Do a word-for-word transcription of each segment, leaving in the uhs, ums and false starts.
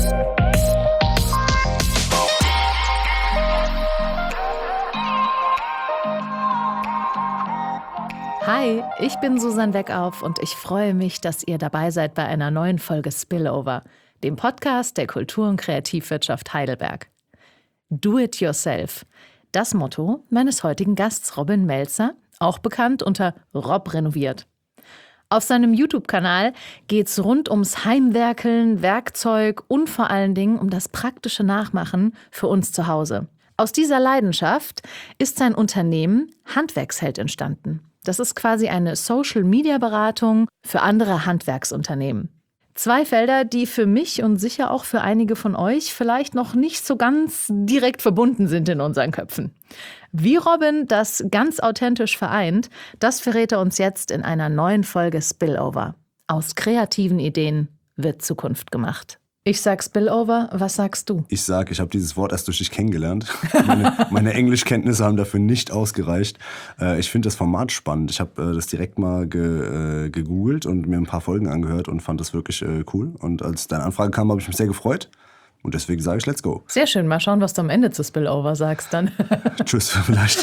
Hi, ich bin Susanne Weckauf und ich freue mich, dass ihr dabei seid bei einer neuen Folge Spillover, dem Podcast der Kultur- und Kreativwirtschaft Heidelberg. Do it yourself. Das Motto meines heutigen Gasts Robin Melzer, auch bekannt unter Rob renoviert. Auf seinem YouTube-Kanal geht's rund ums Heimwerkeln, Werkzeug und vor allen Dingen um das praktische Nachmachen für uns zu Hause. Aus dieser Leidenschaft ist sein Unternehmen Handwerksheld entstanden. Das ist quasi eine Social-Media-Beratung für andere Handwerksunternehmen. Zwei Felder, die für mich und sicher auch für einige von euch vielleicht noch nicht so ganz direkt verbunden sind in unseren Köpfen. Wie Robin das ganz authentisch vereint, das verrät er uns jetzt in einer neuen Folge Spillover. Aus kreativen Ideen wird Zukunft gemacht. Ich sag Spillover, was sagst du? Ich sag, ich habe dieses Wort erst durch dich kennengelernt. Meine, meine Englischkenntnisse haben dafür nicht ausgereicht. Äh, ich finde das Format spannend. Ich habe äh, das direkt mal ge, äh, gegoogelt und mir ein paar Folgen angehört und fand das wirklich äh, cool. Und als deine Anfrage kam, habe ich mich sehr gefreut. Und deswegen sage ich, let's go. Sehr schön. Mal schauen, was du am Ende zu Spillover sagst dann. Tschüss, vielleicht.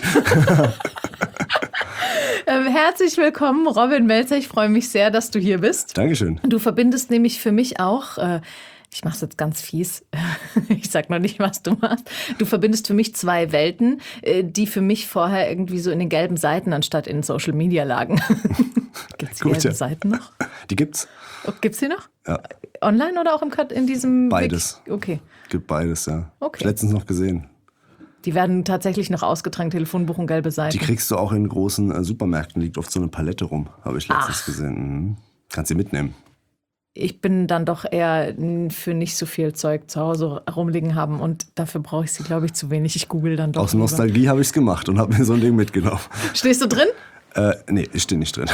ähm, herzlich willkommen, Robin Melzer. Ich freue mich sehr, dass du hier bist. Dankeschön. Du verbindest nämlich für mich auch... Äh, Ich mach's jetzt ganz fies. Ich sag noch nicht, was du machst. Du verbindest für mich zwei Welten, die für mich vorher irgendwie so in den gelben Seiten anstatt in Social Media lagen. Gibt's die Gut, gelben ja. Seiten noch? Die gibt's. Oh, gibt's die noch? Ja. Online oder auch im Cut in diesem... Beides. Wiki? Okay. Gibt beides, ja. Okay. Ich letztens noch gesehen. Die werden tatsächlich noch ausgetragen, Telefonbuch und gelbe Seiten. Die kriegst du auch in großen äh, Supermärkten, liegt oft so eine Palette rum, habe ich letztens Ach. gesehen. Mhm. Kannst sie mitnehmen. Ich bin dann doch eher für nicht so viel Zeug zu Hause rumliegen haben und dafür brauche ich sie, glaube ich, zu wenig. Ich google dann doch. Aus lieber. Nostalgie habe ich es gemacht und habe mir so ein Ding mitgenommen. Stehst du drin? Äh, nee, ich stehe nicht drin.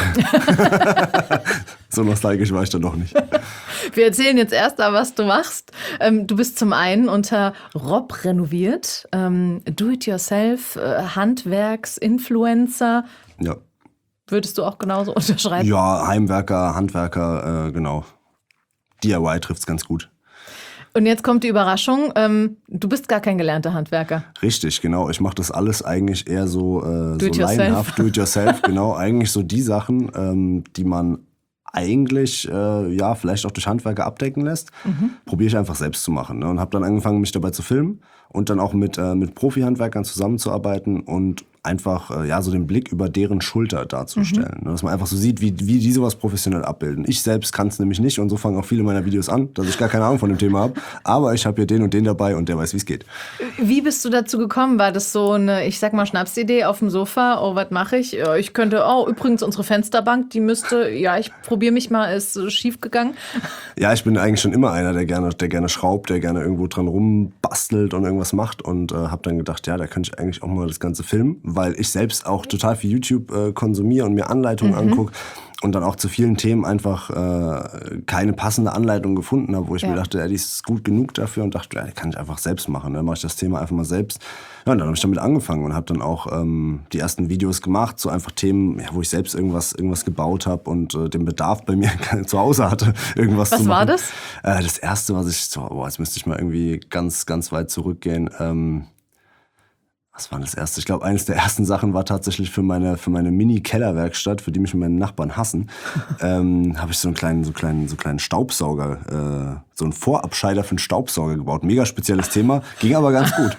So nostalgisch war ich da noch nicht. Wir erzählen jetzt erst mal, was du machst. Ähm, du bist zum einen unter Rob renoviert, ähm, Do-it-yourself, äh, Handwerks-Influencer. Ja. Würdest du auch genauso unterschreiben? Ja, Heimwerker, Handwerker, äh, genau. D I Y trifft's ganz gut. Und jetzt kommt die Überraschung, ähm, du bist gar kein gelernter Handwerker. Richtig, genau. Ich mache das alles eigentlich eher so, äh, Do it so yourself. laienhaft, do it yourself, genau. Eigentlich so die Sachen, ähm, die man eigentlich, äh, ja, vielleicht auch durch Handwerker abdecken lässt, mhm. probiere ich einfach selbst zu machen. Ne? Und habe dann angefangen, mich dabei zu filmen und dann auch mit, äh, mit Profi-Handwerkern zusammenzuarbeiten und einfach äh, ja so den Blick über deren Schulter darzustellen. Mhm. Ne? Dass man einfach so sieht, wie, wie die sowas professionell abbilden. Ich selbst kann es nämlich nicht und so fangen auch viele meiner Videos an, dass ich gar keine Ahnung von dem Thema habe. Aber ich habe hier den und den dabei und der weiß, wie es geht. Wie bist du dazu gekommen? War das so eine, ich sag mal, Schnapsidee auf dem Sofa? Oh, was mache ich? Ja, ich könnte, oh, übrigens unsere Fensterbank, die müsste, ja, ich probiere mich mal, ist schief gegangen. Ja, ich bin eigentlich schon immer einer, der gerne, der gerne schraubt, der gerne irgendwo dran rumbastelt und irgendwas macht und äh, habe dann gedacht, ja, da könnte ich eigentlich auch mal das Ganze filmen, weil ich selbst auch total viel YouTube äh, konsumiere und mir Anleitungen mhm. angucke und dann auch zu vielen Themen einfach äh, keine passende Anleitung gefunden habe, wo ich ja. mir dachte, ja, die ist gut genug dafür und dachte, ja, die kann ich einfach selbst machen. Dann mache ich das Thema einfach mal selbst. Ja, und dann habe ich damit angefangen und habe dann auch ähm, die ersten Videos gemacht, so einfach Themen, ja, wo ich selbst irgendwas, irgendwas gebaut habe und äh, den Bedarf bei mir zu Hause hatte, irgendwas was zu machen. Was war das? Äh, das erste, was ich, so, boah, jetzt müsste ich mal irgendwie ganz, ganz weit zurückgehen. Ähm, Was war das erste? Ich glaube, eines der ersten Sachen war tatsächlich für meine, für meine Mini-Kellerwerkstatt, für die mich meine Nachbarn hassen, ähm, habe ich so einen kleinen, so kleinen, so kleinen Staubsauger, äh, so einen Vorabscheider für einen Staubsauger gebaut. Mega spezielles Thema, ging aber ganz gut.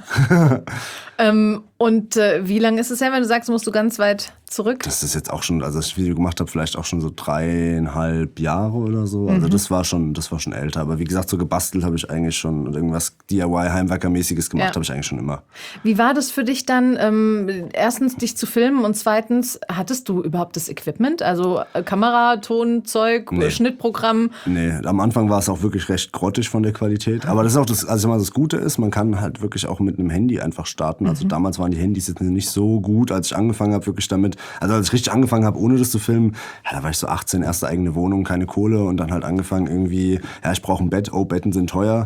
ähm, und äh, wie lange ist es her, wenn du sagst, musst du ganz weit zurück? Das ist jetzt auch schon, also das Video gemacht habe, vielleicht auch schon so dreieinhalb Jahre oder so. Also mhm. das war schon, das war schon älter. Aber wie gesagt, so gebastelt habe ich eigentlich schon und irgendwas D I Y-Heimwerkermäßiges gemacht ja. habe ich eigentlich schon immer. Wie war das für dich dann, ähm, erstens dich zu filmen und zweitens, hattest du überhaupt das Equipment? Also äh, Kamera, Ton, Zeug, nee. Schnittprogramm? Nee, am Anfang war es auch wirklich recht grottig von der Qualität. Aber das ist auch das, also immer das Gute ist, man kann halt wirklich auch mit einem Handy einfach starten. Also mhm. damals waren die Handys jetzt nicht so gut, als ich angefangen habe, wirklich damit. Also als ich richtig angefangen habe, ohne das zu filmen, ja, da war ich so achtzehn, erste eigene Wohnung, keine Kohle und dann halt angefangen irgendwie, ja, ich brauche ein Bett, oh, Betten sind teuer.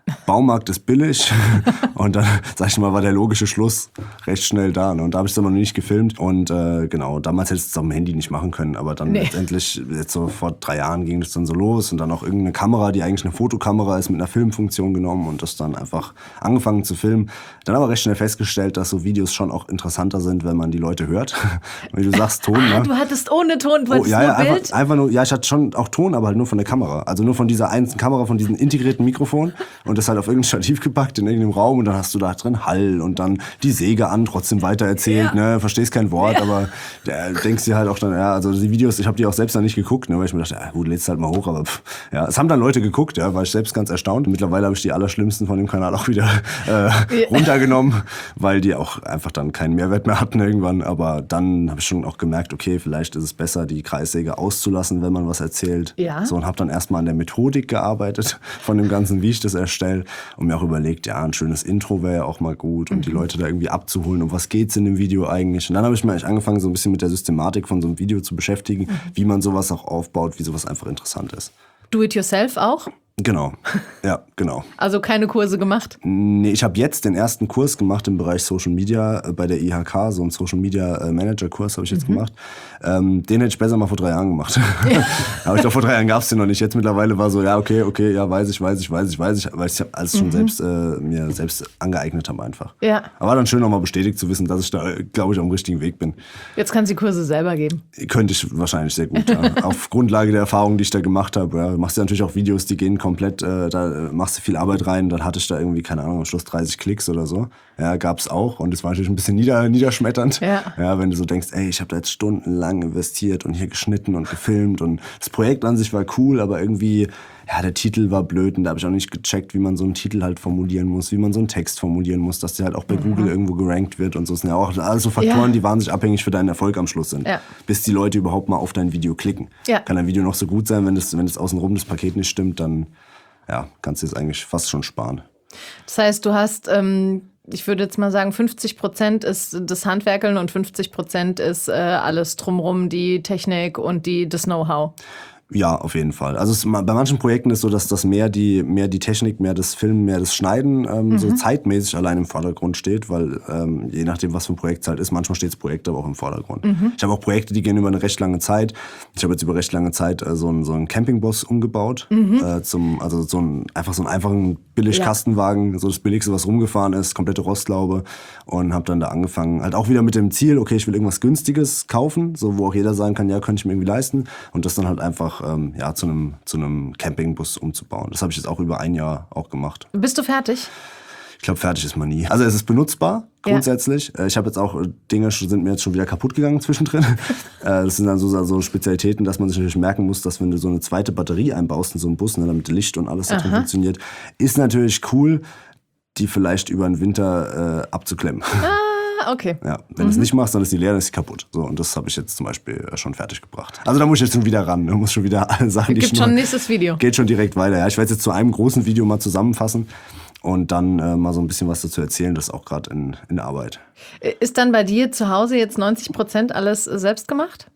Baumarkt ist billig. Und dann, sag ich mal, war der logische Schluss recht schnell da. Ne? Und da habe ich es aber noch nicht gefilmt. Und äh, genau, damals hätte ich es auf dem Handy nicht machen können. Aber dann nee. letztendlich, jetzt so vor drei Jahren ging das dann so los. Und dann auch irgendeine Kamera, die eigentlich eine Fotokamera ist, mit einer Filmfunktion genommen und das dann einfach angefangen zu filmen. Dann aber recht schnell festgestellt, dass so Videos schon auch interessanter sind, wenn man die Leute hört. Wenn du sagst Ton. Ah, ne? Du hattest ohne Ton, du hattest oh, ja, nur ja, Bild? Einfach, einfach nur, ja, ich hatte schon auch Ton, aber halt nur von der Kamera. Also nur von dieser einzelnen Kamera, von diesem integrierten Mikrofon. Und das halt auf irgendein Stativ gepackt in irgendeinem Raum. Und dann hast du da drin Hall und dann die Säge an, trotzdem weiter erzählt. Ja. Ne? Verstehst kein Wort, ja. aber der, denkst dir halt auch dann, ja, also die Videos, ich habe die auch selbst dann nicht geguckt, ne? Weil ich mir dachte, ja gut, lädst halt mal hoch. Aber pff, ja, es haben dann Leute geguckt, ja, war ich selbst ganz erstaunt. Mittlerweile habe ich die allerschlimmsten von dem Kanal auch wieder äh, ja. runtergenommen, weil die auch einfach dann keinen Mehrwert mehr hatten irgendwann. Aber dann habe ich schon auch gemerkt, okay, vielleicht ist es besser, die Kreissäge auszulassen, wenn man was erzählt. Ja. So, und habe dann erstmal an der Methodik gearbeitet von dem Ganzen, wie ich das erstelle. Und mir auch überlegt, ja, ein schönes Intro wäre ja auch mal gut und mhm. die Leute da irgendwie abzuholen. Um was geht's in dem Video eigentlich? Und dann habe ich mir eigentlich angefangen, so ein bisschen mit der Systematik von so einem Video zu beschäftigen, mhm. wie man sowas auch aufbaut, wie sowas einfach interessant ist. Do it yourself auch? Genau, ja, genau. Also keine Kurse gemacht? Nee, ich habe jetzt den ersten Kurs gemacht im Bereich Social Media bei der I H K, so einen Social Media Manager Kurs habe ich jetzt mhm. gemacht. Ähm, den hätte ich besser mal vor drei Jahren gemacht. Ja. Aber ich glaube, vor drei Jahren gab es den noch nicht. Jetzt mittlerweile war so, ja, okay, okay, ja, weiß ich, weiß ich, weiß ich, weiß ich, weil ich alles schon mhm. selbst, äh, mir selbst angeeignet habe einfach. Ja. Aber war dann schön nochmal bestätigt zu wissen, dass ich da, glaube ich, auf dem richtigen Weg bin. Jetzt kannst du die Kurse selber geben. Könnte ich wahrscheinlich sehr gut, ja. Auf Grundlage der Erfahrungen, die ich da gemacht habe. Ja, machst du natürlich auch Videos, die gehen komplett, äh, da machst du viel Arbeit rein, dann hatte ich da irgendwie, keine Ahnung, am Schluss dreißig Klicks oder so. Ja, gab's auch und das war natürlich ein bisschen nieder, niederschmetternd. Ja. Ja, wenn du so denkst, ey, ich habe da jetzt stundenlang investiert und hier geschnitten und gefilmt und das Projekt an sich war cool, aber irgendwie, ja, der Titel war blöd und da habe ich auch nicht gecheckt, wie man so einen Titel halt formulieren muss, wie man so einen Text formulieren muss, dass der halt auch bei mhm. Google irgendwo gerankt wird und so. Das sind ja auch alles so Faktoren, ja. die wahnsinnig abhängig für deinen Erfolg am Schluss sind. Ja. Bis die Leute überhaupt mal auf dein Video klicken. Ja. Kann dein Video noch so gut sein, wenn das, wenn das außenrum das Paket nicht stimmt, dann ja, kannst du es eigentlich fast schon sparen. Das heißt, du hast, ähm, ich würde jetzt mal sagen, fünfzig Prozent ist das Handwerkeln und fünfzig Prozent ist äh, alles drumrum, die Technik und die, das Know-how. Ja, auf jeden Fall. Also es, bei manchen Projekten ist so, dass das mehr die, mehr die Technik, mehr das Filmen, mehr das Schneiden ähm, mhm. so zeitmäßig allein im Vordergrund steht, weil ähm, je nachdem, was für ein Projekt es halt ist, manchmal steht das Projekt aber auch im Vordergrund. Mhm. Ich habe auch Projekte, die gehen über eine recht lange Zeit. Ich habe jetzt über recht lange Zeit äh, so einen so einen Campingbus umgebaut, mhm. äh, zum also so ein einfach so einen einfachen Billig-Kastenwagen, ja. so das Billigste, was rumgefahren ist, komplette Rostlaube und habe dann da angefangen, halt auch wieder mit dem Ziel, okay, ich will irgendwas Günstiges kaufen, so wo auch jeder sagen kann, ja, könnte ich mir irgendwie leisten und das dann halt einfach Ähm, ja, zu einem zu einem Campingbus umzubauen. Das habe ich jetzt auch über ein Jahr auch gemacht. Bist du fertig? Ich glaube, fertig ist man nie. Also es ist benutzbar, grundsätzlich. Ja. Ich habe jetzt auch, Dinge sind mir jetzt schon wieder kaputt gegangen zwischendrin. Das sind dann so, so Spezialitäten, dass man sich natürlich merken muss, dass wenn du so eine zweite Batterie einbaust in so einen Bus, ne, damit Licht und alles da drin funktioniert, ist natürlich cool, die vielleicht über den Winter äh, abzuklemmen. Ah. Okay. Ja, wenn du es nicht machst, dann ist die leer, dann ist sie kaputt. So, und das habe ich jetzt zum Beispiel schon fertig gebracht. Also da muss ich jetzt schon wieder ran. Da muss schon wieder alle Sachen, die Gibt ich schon noch, nächstes Video. Geht schon direkt weiter. Ja, ich werde es jetzt zu einem großen Video mal zusammenfassen und dann äh, mal so ein bisschen was dazu erzählen. Das ist auch gerade in, in der Arbeit. Ist dann bei dir zu Hause jetzt neunzig Prozent alles selbst gemacht?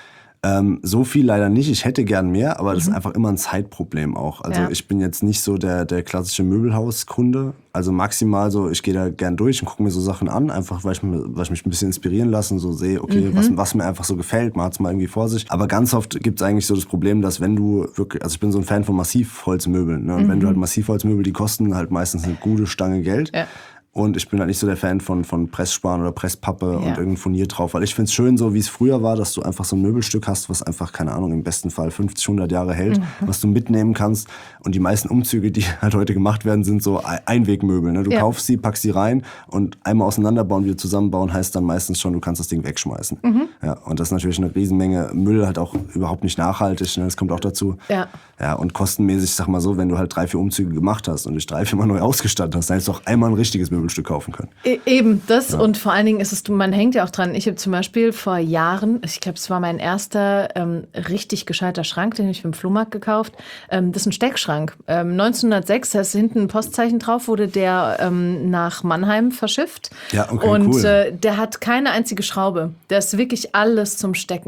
Ähm, so viel leider nicht. Ich hätte gern mehr, aber das mhm. ist einfach immer ein Zeitproblem auch. Also ja. ich bin jetzt nicht so der, der klassische Möbelhauskunde. Also maximal so, ich gehe da gern durch und gucke mir so Sachen an, einfach weil ich, weil ich mich ein bisschen inspirieren lasse und so sehe, okay, mhm. was, was mir einfach so gefällt, man hat es mal irgendwie vor sich. Aber ganz oft gibt es eigentlich so das Problem, dass wenn du wirklich, also ich bin so ein Fan von Massivholzmöbeln, ne? Und mhm. wenn du halt Massivholzmöbel, die kosten halt meistens eine gute Stange Geld. Ja. Und ich bin halt nicht so der Fan von, von Pressspan oder Presspappe ja. und irgendein Furnier drauf. Weil ich finde es schön, so wie es früher war, dass du einfach so ein Möbelstück hast, was einfach, keine Ahnung, im besten Fall fünfzig, hundert Jahre hält, mhm. was du mitnehmen kannst. Und die meisten Umzüge, die halt heute gemacht werden, sind so Einwegmöbel. Ne? Du ja. kaufst sie, packst sie rein und einmal auseinanderbauen, wieder zusammenbauen, heißt dann meistens schon, du kannst das Ding wegschmeißen. Mhm. Ja, und das ist natürlich eine Riesenmenge Müll, halt auch überhaupt nicht nachhaltig. Ne? Das kommt auch dazu. Ja. Ja, und kostenmäßig, sag mal so, wenn du halt drei, vier Umzüge gemacht hast und dich drei, vier Mal neu ausgestattet hast, dann hättest du auch einmal ein richtiges Möbelstück kaufen können. Eben, das ja. Und vor allen Dingen ist es, man hängt ja auch dran. Ich habe zum Beispiel vor Jahren, ich glaube, es war mein erster ähm, richtig gescheiter Schrank, den habe ich beim Flohmarkt gekauft. Ähm, das ist ein Steckschrank. Ähm, neunzehnhundertsechs, da ist hinten ein Postzeichen drauf, wurde der ähm, nach Mannheim verschifft. Ja, okay, und cool. äh, der hat keine einzige Schraube. Der ist wirklich alles zum Stecken.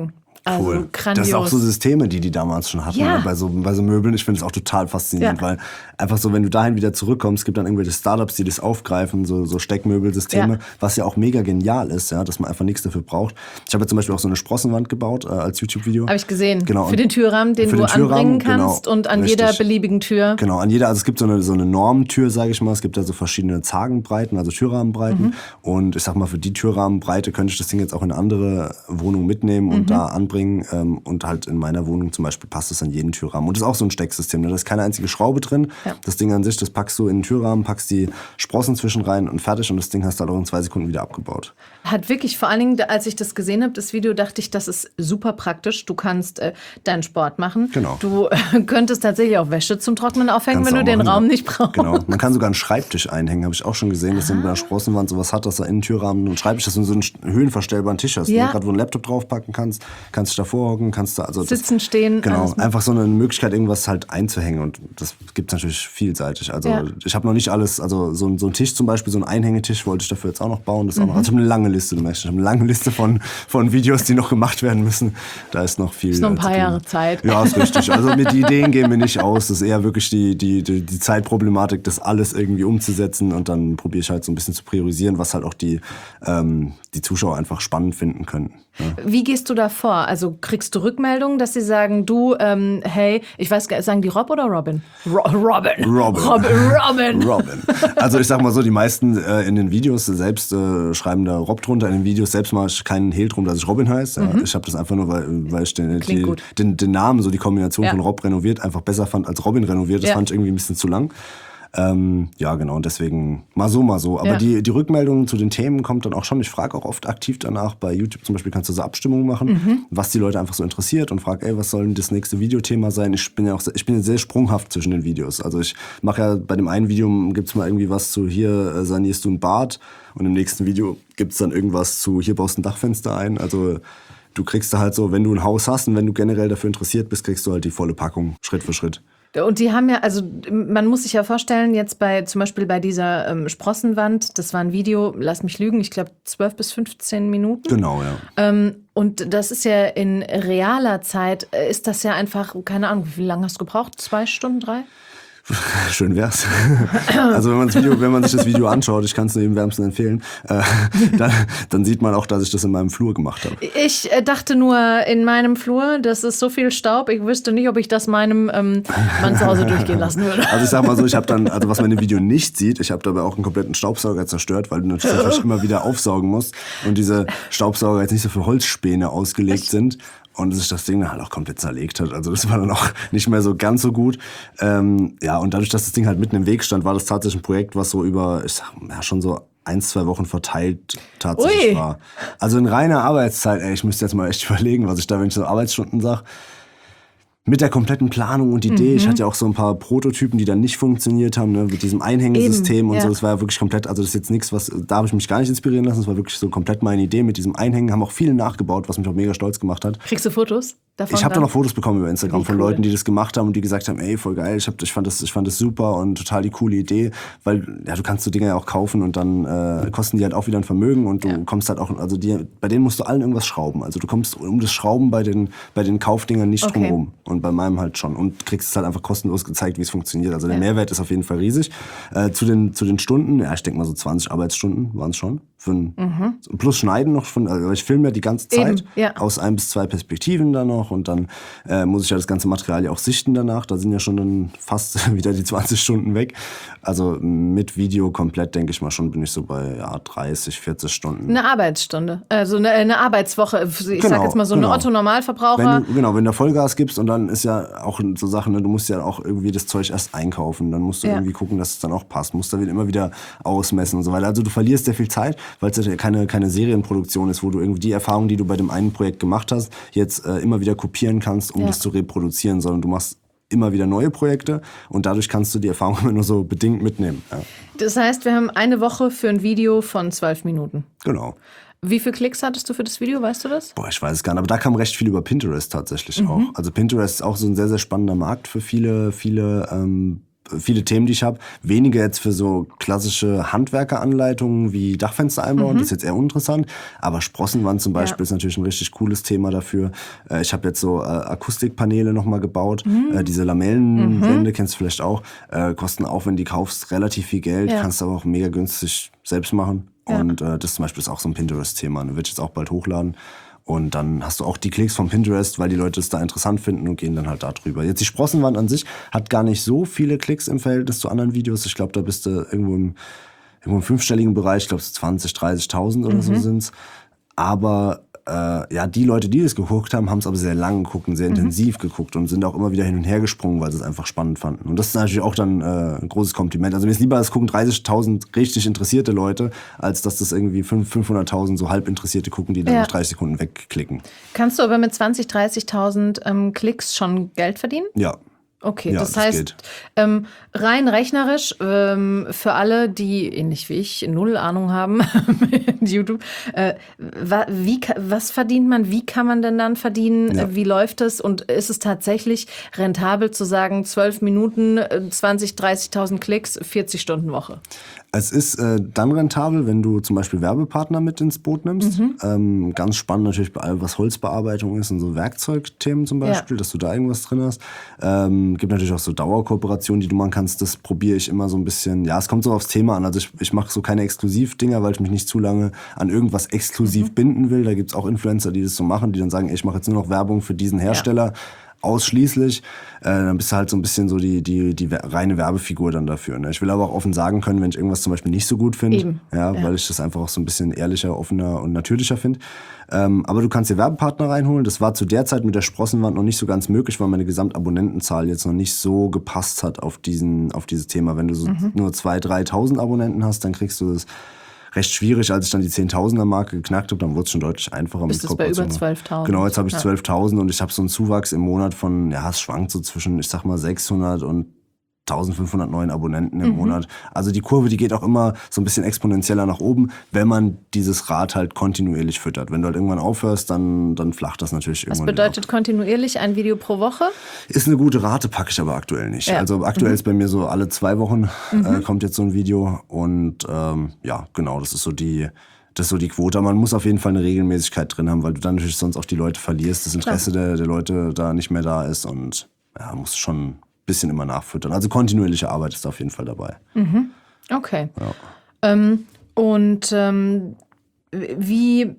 Also cool. grandios. Das sind auch so Systeme, die die damals schon hatten, Ja. ne? bei, so, bei so Möbeln. Ich finde es auch total faszinierend, Ja. weil einfach so, wenn du dahin wieder zurückkommst, es gibt dann irgendwelche Startups, die das aufgreifen, so, so Steckmöbelsysteme, Ja. was ja auch mega genial ist, ja, dass man einfach nichts dafür braucht. Ich habe ja zum Beispiel auch so eine Sprossenwand gebaut äh, als YouTube-Video. Habe ich gesehen. Genau. Für den Türrahmen, den Für du den Türrahmen, anbringen kannst genau. und an Richtig. jeder beliebigen Tür. Genau, an jeder, also es gibt so eine, so eine Normtür, sage ich mal. Es gibt ja so verschiedene Zagenbreiten, also Türrahmenbreiten. Mhm. Und ich sag mal, für die Türrahmenbreite könnte ich das Ding jetzt auch in eine andere Wohnung mitnehmen und Mhm. da anbringen. Ähm, und halt in meiner Wohnung zum Beispiel passt es an jeden Türrahmen. Und das ist auch so ein Stecksystem. Ne? Da ist keine einzige Schraube drin. Ja. Das Ding an sich, das packst du in den Türrahmen, packst die Sprossen zwischen rein und fertig. Und das Ding hast du halt auch in zwei Sekunden wieder abgebaut. Hat wirklich, vor allen Dingen, als ich das gesehen habe, das Video, dachte ich, das ist super praktisch. Du kannst äh, deinen Sport machen. Genau. Du äh, könntest tatsächlich auch Wäsche zum Trocknen aufhängen, Kannst wenn du du auch den machen, Raum ja. nicht brauchst. Genau. Man kann sogar einen Schreibtisch einhängen, habe ich auch schon gesehen, dass man mit einer Sprossenwand sowas hat, dass er in den Türrahmen einen Schreibtisch, dass du so einen höhenverstellbaren Tisch hast, Ja. ne? Gerade wo du einen Laptop draufpacken kannst, kannst du davor hocken, kannst du also das- Sitzen, stehen. Genau, alles mit- einfach so eine Möglichkeit, irgendwas halt einzuhängen und das gibt es natürlich vielseitig. Also Ja. ich habe noch nicht alles, also so, ein- so ein Tisch zum Beispiel, so ein Einhängetisch wollte ich dafür jetzt auch noch bauen. Das ist auch noch, also ich habe eine lange Liste, du merkst, ich habe eine lange Liste von, von Videos, die noch gemacht werden müssen. Da ist noch viel Ist noch ein äh, paar zu tun. Jahre Zeit. Ja, ist richtig. Also mit die Ideen gehen wir nicht aus. Das ist eher wirklich die, die, die, die Zeitproblematik, das alles irgendwie umzusetzen und dann probiere ich halt so ein bisschen zu priorisieren, was halt auch die, ähm, die Zuschauer einfach spannend finden können. Ja. Wie gehst du da vor? Also kriegst du Rückmeldungen, dass sie sagen, du, ähm, hey, ich weiß gar nicht, sagen die Rob oder Robin? Ro Robin. Robin. Robin. Robin. Robin. Also ich sag mal so, die meisten äh, in den Videos selbst äh, schreiben da Rob drunter. In den Videos selbst mache ich keinen Hehl drum, dass ich Robin heiße. Ja. Ich habe das einfach nur, weil, weil ich den, Klingt die, gut. den, den Namen, so die Kombination Ja. von Rob renoviert, einfach besser fand als Robin renoviert. Das Ja. fand ich irgendwie ein bisschen zu lang. Ähm, ja, genau, und deswegen mal so, mal so. Aber Ja. die, die Rückmeldungen zu den Themen kommt dann auch schon. Ich frage auch oft aktiv danach. Bei YouTube zum Beispiel kannst du so Abstimmungen machen, Mhm. was die Leute einfach so interessiert und frage, ey, was soll denn das nächste Videothema sein? Ich bin ja auch sehr, ich bin ja sehr sprunghaft zwischen den Videos. Also ich mache ja bei dem einen Video gibt's mal irgendwie was zu, hier äh, sanierst du ein Bad und im nächsten Video gibt's dann irgendwas zu, hier baust du ein Dachfenster ein. Also du kriegst da halt so, wenn du ein Haus hast und wenn du generell dafür interessiert bist, kriegst du halt die volle Packung, Schritt für Schritt. Und die haben ja, also man muss sich ja vorstellen, jetzt bei zum Beispiel bei dieser ähm, Sprossenwand, das war ein Video, lass mich lügen, ich glaube zwölf bis fünfzehn Minuten. Genau, ja. Ähm, und das ist ja in realer Zeit, äh, ist das ja einfach, keine Ahnung, wie lange hast du gebraucht? Zwei Stunden, drei? Schön wär's. Also wenn man, das Video, wenn man sich das Video anschaut, ich kann es nur jedem wärmsten empfehlen, äh, dann, dann sieht man auch, dass ich das in meinem Flur gemacht habe. Ich äh, dachte nur, in meinem Flur, das ist so viel Staub, ich wüsste nicht, ob ich das meinem ähm, Mann zu Hause durchgehen lassen würde. Also ich sag mal so, ich habe dann, also was man im Video nicht sieht, ich habe dabei auch einen kompletten Staubsauger zerstört, weil du natürlich immer wieder aufsaugen musst und diese Staubsauger jetzt nicht so für Holzspäne ausgelegt sind. Und sich das Ding dann halt auch komplett zerlegt hat. Also das war dann auch nicht mehr so ganz so gut. Ähm, ja, und dadurch, dass das Ding halt mitten im Weg stand, war das tatsächlich ein Projekt, was so über, ich sag, ja, schon so ein, zwei Wochen verteilt tatsächlich Ui. war. Also in reiner Arbeitszeit, ey, ich müsste jetzt mal echt überlegen, was ich da, wenn ich so Arbeitsstunden sag, mit der kompletten Planung und Idee. Mhm. Ich hatte ja auch so ein paar Prototypen, die dann nicht funktioniert haben, ne, mit diesem Einhängesystem Eben, und ja. so. Das war ja wirklich komplett, also das ist jetzt nichts, was, da habe ich mich gar nicht inspirieren lassen. Das war wirklich so komplett meine Idee mit diesem Einhängen. Haben auch viele nachgebaut, was mich auch mega stolz gemacht hat. Kriegst du Fotos davon? Ich habe da dann? noch Fotos bekommen über Instagram Wie von cool. Leuten, die das gemacht haben und die gesagt haben, ey, voll geil, ich, hab, ich, fand das, ich fand das super und total die coole Idee, weil ja, du kannst so Dinge ja auch kaufen und dann äh, kosten die halt auch wieder ein Vermögen und du Ja. kommst halt auch, also die, bei denen musst du allen irgendwas schrauben. Also du kommst um das Schrauben bei den, bei den Kaufdingern nicht Okay. drum rum und bei meinem halt schon und kriegst es halt einfach kostenlos gezeigt, wie es funktioniert. Also der Ja. Mehrwert ist auf jeden Fall riesig. Äh, zu, den, zu den Stunden, ja, ich denke mal so zwanzig Arbeitsstunden waren es schon. Für ein, Mhm. Plus Schneiden noch von, also ich filme ja die ganze Zeit Eben, ja. aus ein bis zwei Perspektiven dann noch und dann äh, muss ich ja das ganze Material ja auch sichten danach. Da sind ja schon dann fast wieder die zwanzig Stunden weg. Also mit Video komplett, denke ich mal schon, bin ich so bei ja, dreißig, vierzig Stunden. Eine Arbeitsstunde, also eine, eine Arbeitswoche. Ich sag Genau, jetzt mal so genau. eine Otto-Normalverbraucher. Wenn du, genau, wenn du Vollgas gibst und dann ist ja auch so Sachen, ne, du musst ja auch irgendwie das Zeug erst einkaufen, dann musst du Ja. irgendwie gucken, dass es dann auch passt, musst da wieder immer wieder ausmessen und so weiter. Also du verlierst sehr viel Zeit, weil es ja keine, keine Serienproduktion ist, wo du irgendwie die Erfahrung, die du bei dem einen Projekt gemacht hast, jetzt äh, immer wieder kopieren kannst, um Ja. das zu reproduzieren, sondern du machst immer wieder neue Projekte und dadurch kannst du die Erfahrung immer nur so bedingt mitnehmen. Ja. Das heißt, wir haben eine Woche für ein Video von zwölf Minuten. Genau. Wie viele Klicks hattest du für das Video, weißt du das? Boah, ich weiß es gar nicht, aber da kam recht viel über Pinterest tatsächlich Mhm. auch. Also Pinterest ist auch so ein sehr, sehr spannender Markt für viele, viele ähm, viele Themen, die ich habe. Weniger jetzt für so klassische Handwerkeranleitungen wie Dachfenster einbauen, mhm. das ist jetzt eher uninteressant. Aber Sprossenwand zum Beispiel ja. ist natürlich ein richtig cooles Thema dafür. Äh, ich habe jetzt so äh, Akustikpaneele nochmal gebaut. Mhm. Äh, diese Lamellenwände, mhm. kennst du vielleicht auch, äh, kosten auch, wenn du die kaufst, relativ viel Geld. Ja. Kannst aber auch mega günstig selbst machen. Ja. Und äh, das zum Beispiel ist auch so ein Pinterest-Thema. Da würde ich jetzt auch bald hochladen. Und dann hast du auch die Klicks von Pinterest, weil die Leute es da interessant finden und gehen dann halt da drüber. Jetzt die Sprossenwand an sich hat gar nicht so viele Klicks im Verhältnis zu anderen Videos. Ich glaube, da bist du irgendwo im, irgendwo im fünfstelligen Bereich. Ich glaube, so zwanzig, dreißigtausend oder mhm. so sind's. Aber äh, ja, die Leute, die das geguckt haben, haben es aber sehr lang geguckt und sehr mhm. intensiv geguckt und sind auch immer wieder hin und her gesprungen, weil sie es einfach spannend fanden. Und das ist natürlich auch dann äh, ein großes Kompliment. Also mir ist lieber, es gucken dreißigtausend richtig interessierte Leute, als dass das irgendwie fünfhunderttausend so halb Interessierte gucken, die dann ja. nach dreißig Sekunden wegklicken. Kannst du aber mit zwanzig, dreißigtausend ähm, Klicks schon Geld verdienen? Ja. Okay, ja, das, das heißt, ähm, rein rechnerisch, ähm, für alle, die, ähnlich wie ich, null Ahnung haben mit YouTube, äh, wa, wie, was verdient man, wie kann man denn dann verdienen, ja. wie läuft es und ist es tatsächlich rentabel zu sagen, zwölf Minuten, zwanzig, dreißigtausend Klicks, vierzig Stunden Woche? Es ist äh, dann rentabel, wenn du zum Beispiel Werbepartner mit ins Boot nimmst. Mhm. Ähm, ganz spannend natürlich bei allem, was Holzbearbeitung ist und so Werkzeugthemen zum Beispiel, ja. dass du da irgendwas drin hast. Ähm, gibt natürlich auch so Dauerkooperationen, die du machen kannst. Das probiere ich immer so ein bisschen. Ja, es kommt so aufs Thema an. Also ich, ich mache so keine Exklusivdinger, weil ich mich nicht zu lange an irgendwas exklusiv mhm. binden will. Da gibt es auch Influencer, die das so machen, die dann sagen, ey, ich mache jetzt nur noch Werbung für diesen Hersteller. Ja. Ausschließlich, äh, dann bist du halt so ein bisschen so die, die, die reine Werbefigur dann dafür. Ne? Ich will aber auch offen sagen können, wenn ich irgendwas zum Beispiel nicht so gut finde, ja, ja. weil ich das einfach auch so ein bisschen ehrlicher, offener und natürlicher finde. Ähm, aber du kannst dir Werbepartner reinholen. Das war zu der Zeit mit der Sprossenwand noch nicht so ganz möglich, weil meine Gesamtabonnentenzahl jetzt noch nicht so gepasst hat auf diesen, auf dieses Thema. Wenn du so mhm. nur zweitausend, dreitausend Abonnenten hast, dann kriegst du das recht schwierig. Als ich dann die Zehntausender-Marke geknackt habe, dann wurde es schon deutlich einfacher. Bist mit Kooperation. Bei über zwölftausend? Genau, jetzt habe ich ja. zwölftausend und ich habe so einen Zuwachs im Monat von, ja, es schwankt so zwischen, ich sag mal, sechshundert und eintausendfünfhundert neuen Abonnenten im mhm. Monat. Also die Kurve, die geht auch immer so ein bisschen exponentieller nach oben, wenn man dieses Rad halt kontinuierlich füttert. Wenn du halt irgendwann aufhörst, dann, dann flacht das natürlich irgendwann. Was bedeutet ab. Kontinuierlich? Ein Video pro Woche? Ist eine gute Rate, packe ich aber aktuell nicht. Ja. Also aktuell mhm. ist bei mir so alle zwei Wochen mhm. äh, kommt jetzt so ein Video und ähm, ja, genau, das ist so die Das ist so die Quote. Man muss auf jeden Fall eine Regelmäßigkeit drin haben, weil du dann natürlich sonst auch die Leute verlierst, das Interesse der, der Leute da nicht mehr da ist und ja, musst schon ein bisschen immer nachfüttern. Also kontinuierliche Arbeit ist auf jeden Fall dabei. Mhm. Okay. Ja. Ähm, und ähm, wie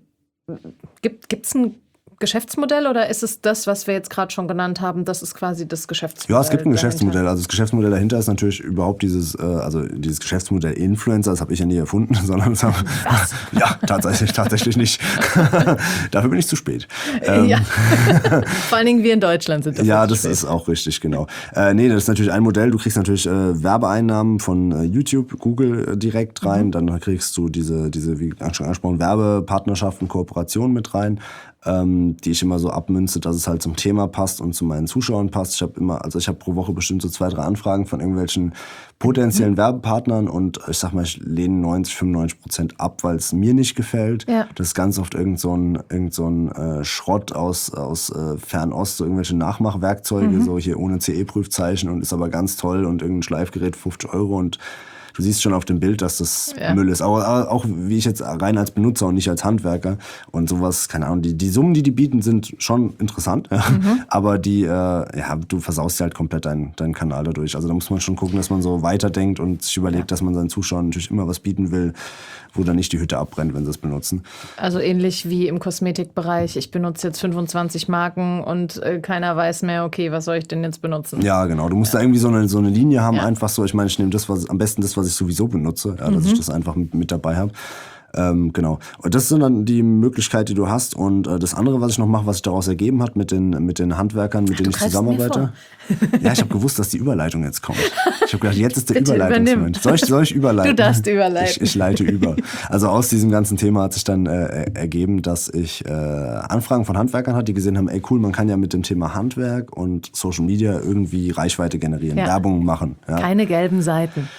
gibt es ein Geschäftsmodell oder ist es das, was wir jetzt gerade schon genannt haben, das ist quasi das Geschäftsmodell? Ja, es gibt ein Geschäftsmodell. Also das Geschäftsmodell dahinter ist natürlich überhaupt dieses, äh, also dieses Geschäftsmodell Influencer, das habe ich ja nie erfunden, sondern das haben, was? Ja, tatsächlich, tatsächlich nicht. Dafür bin ich zu spät. Ähm, ja. Vor allen Dingen wir in Deutschland sind dafür Ja, zu das spät. ist auch richtig, genau. Äh, nee, das ist natürlich ein Modell. Du kriegst natürlich äh, Werbeeinnahmen von äh, YouTube, Google äh, direkt rein. Mhm. Dann kriegst du diese, diese, wie schon angesprochen, Werbepartnerschaften, Kooperationen mit rein. Ähm, die ich immer so abmünze, dass es halt zum Thema passt und zu meinen Zuschauern passt. Ich habe immer, also ich habe pro Woche bestimmt so zwei, drei Anfragen von irgendwelchen potenziellen mhm. Werbepartnern und ich sag mal, ich lehne neunzig, fünfundneunzig Prozent ab, weil es mir nicht gefällt. Ja. Das ist ganz oft irgend so ein, irgend so ein äh, Schrott aus, aus äh, Fernost, so irgendwelche Nachmachwerkzeuge, mhm. so hier ohne C E-Prüfzeichen und ist aber ganz toll und irgendein Schleifgerät fünfzig Euro und du siehst schon auf dem Bild, dass das ja. Müll ist. Aber auch wie ich jetzt rein als Benutzer und nicht als Handwerker und sowas, keine Ahnung, die, die Summen, die die bieten, sind schon interessant. Mhm. Aber die, äh, ja, du versaust ja halt komplett deinen, deinen Kanal dadurch. Also da muss man schon gucken, dass man so weiterdenkt und sich überlegt, ja. dass man seinen Zuschauern natürlich immer was bieten will, wo dann nicht die Hütte abbrennt, wenn sie es benutzen. Also ähnlich wie im Kosmetikbereich. Ich benutze jetzt fünfundzwanzig Marken und äh, keiner weiß mehr, okay, was soll ich denn jetzt benutzen? Ja, genau. Du musst ja. da irgendwie so eine, so eine Linie haben, ja. einfach so. Ich meine, ich nehme das, was am besten das, was ich sowieso benutze, ja, dass mhm. ich das einfach mit, mit dabei habe. Ähm, genau. Und das sind dann die Möglichkeit, die du hast. Und äh, das andere, was ich noch mache, was sich daraus ergeben hat mit den, mit den Handwerkern, mit denen ich zusammenarbeite. Ja, ich habe gewusst, dass die Überleitung jetzt kommt. Ich habe gedacht, jetzt ist der Überleitungsmoment. Soll ich, soll ich überleiten? Du darfst überleiten. Ich, ich leite über. Also aus diesem ganzen Thema hat sich dann äh, ergeben, dass ich äh, Anfragen von Handwerkern hatte, die gesehen haben, ey cool, man kann ja mit dem Thema Handwerk und Social Media irgendwie Reichweite generieren, ja. Werbung machen. Ja. Keine gelben Seiten.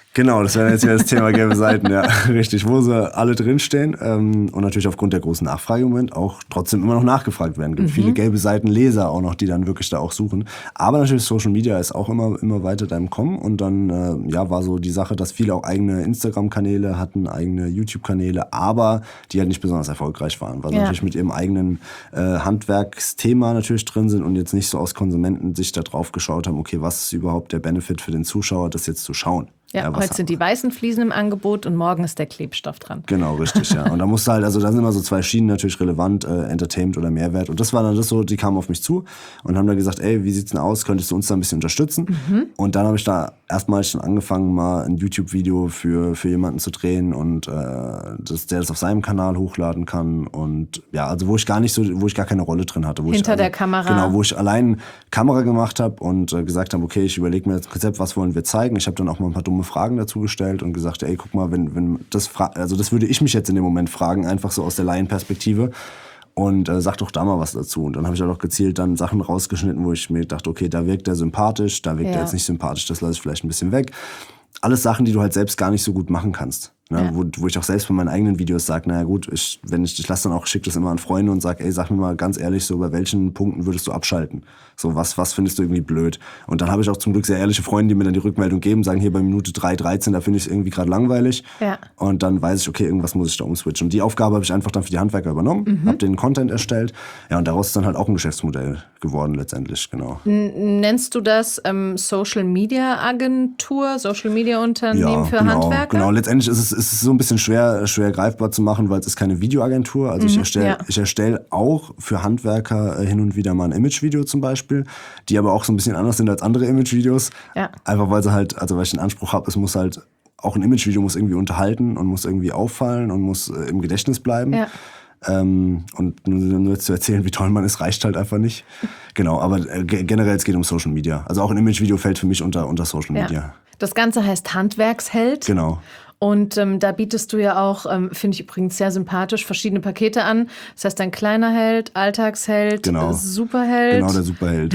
Genau, das wäre jetzt wieder das Thema gelbe Seiten, ja, richtig, wo sie alle drinstehen ähm, und natürlich aufgrund der großen Nachfrage im Moment auch trotzdem immer noch nachgefragt werden. Es gibt mhm. viele gelbe Seitenleser auch noch, die dann wirklich da auch suchen. Aber natürlich Social Media ist auch immer, immer weiter da im Kommen und dann äh, ja, war so die Sache, dass viele auch eigene Instagram-Kanäle hatten, eigene YouTube-Kanäle, aber die halt nicht besonders erfolgreich waren, weil sie ja. natürlich mit ihrem eigenen äh, Handwerksthema natürlich drin sind und jetzt nicht so aus Konsumentensicht da drauf geschaut haben, okay, was ist überhaupt der Benefit für den Zuschauer, das jetzt zu schauen. Ja, ja heute sind die weißen Fliesen im Angebot und morgen ist der Klebstoff dran. Genau, richtig, ja. Und da musst du halt, also da sind immer so zwei Schienen natürlich relevant, äh, Entertainment oder Mehrwert. Und das war dann das so, die kamen auf mich zu und haben dann gesagt, ey, wie sieht's denn aus, könntest du uns da ein bisschen unterstützen? Mhm. Und dann habe ich da erstmal schon angefangen, mal ein YouTube-Video für, für jemanden zu drehen und äh, dass der das auf seinem Kanal hochladen kann. Und ja, also wo ich gar nicht so, wo ich gar keine Rolle drin hatte. Wo Hinter ich, also, der Kamera. Genau, wo ich allein Kamera gemacht habe und äh, gesagt habe, okay, ich überlege mir jetzt ein Konzept, was wollen wir zeigen. Ich habe dann auch mal ein paar dumme Fragen dazu gestellt und gesagt, ey, guck mal, wenn, wenn das fra- also das würde ich mich jetzt in dem Moment fragen, einfach so aus der Laienperspektive. Und äh, sag doch da mal was dazu. Und dann habe ich halt auch gezielt dann Sachen rausgeschnitten, wo ich mir dachte, okay, da wirkt er sympathisch, da wirkt ja. er jetzt nicht sympathisch, das lasse ich vielleicht ein bisschen weg. Alles Sachen, die du halt selbst gar nicht so gut machen kannst. Ne? Ja. Wo, wo ich auch selbst bei meinen eigenen Videos sage, naja gut, ich, wenn ich, ich lasse dann auch, schicke das immer an Freunde und sage, ey, sag mir mal ganz ehrlich, so bei welchen Punkten würdest du abschalten? So, was, was findest du irgendwie blöd? Und dann habe ich auch zum Glück sehr ehrliche Freunde, die mir dann die Rückmeldung geben, sagen, hier bei Minute drei dreizehn, da finde ich es irgendwie gerade langweilig. Ja. Und dann weiß ich, okay, irgendwas muss ich da umswitchen. Und die Aufgabe habe ich einfach dann für die Handwerker übernommen, mhm. habe den Content erstellt. Ja, und daraus ist dann halt auch ein Geschäftsmodell geworden letztendlich, genau. N- nennst du das ähm, Social Media Agentur, Social Media Unternehmen ja, für genau, Handwerker? Genau, letztendlich ist es, ist es so ein bisschen schwer, schwer greifbar zu machen, weil es ist keine Videoagentur. Also mhm, ich erstelle ja. ich erstell auch für Handwerker äh, hin und wieder mal ein Imagevideo zum Beispiel, die aber auch so ein bisschen anders sind als andere Imagevideos. Ja. Einfach weil sie halt, also weil ich den Anspruch habe, es muss halt, auch ein Imagevideo muss irgendwie unterhalten und muss irgendwie auffallen und muss äh, im Gedächtnis bleiben. Ja. Ähm, und nur, nur zu erzählen, wie toll man ist, reicht halt einfach nicht. Genau, aber äh, generell es geht um Social Media. Also auch ein Imagevideo fällt für mich unter, unter Social Media. Ja. Das Ganze heißt Handwerksheld. Genau. Und ähm, da bietest du ja auch, ähm, finde ich übrigens sehr sympathisch, verschiedene Pakete an. Das heißt, ein kleiner Held, Alltagsheld, genau. Superheld. Genau, der Superheld.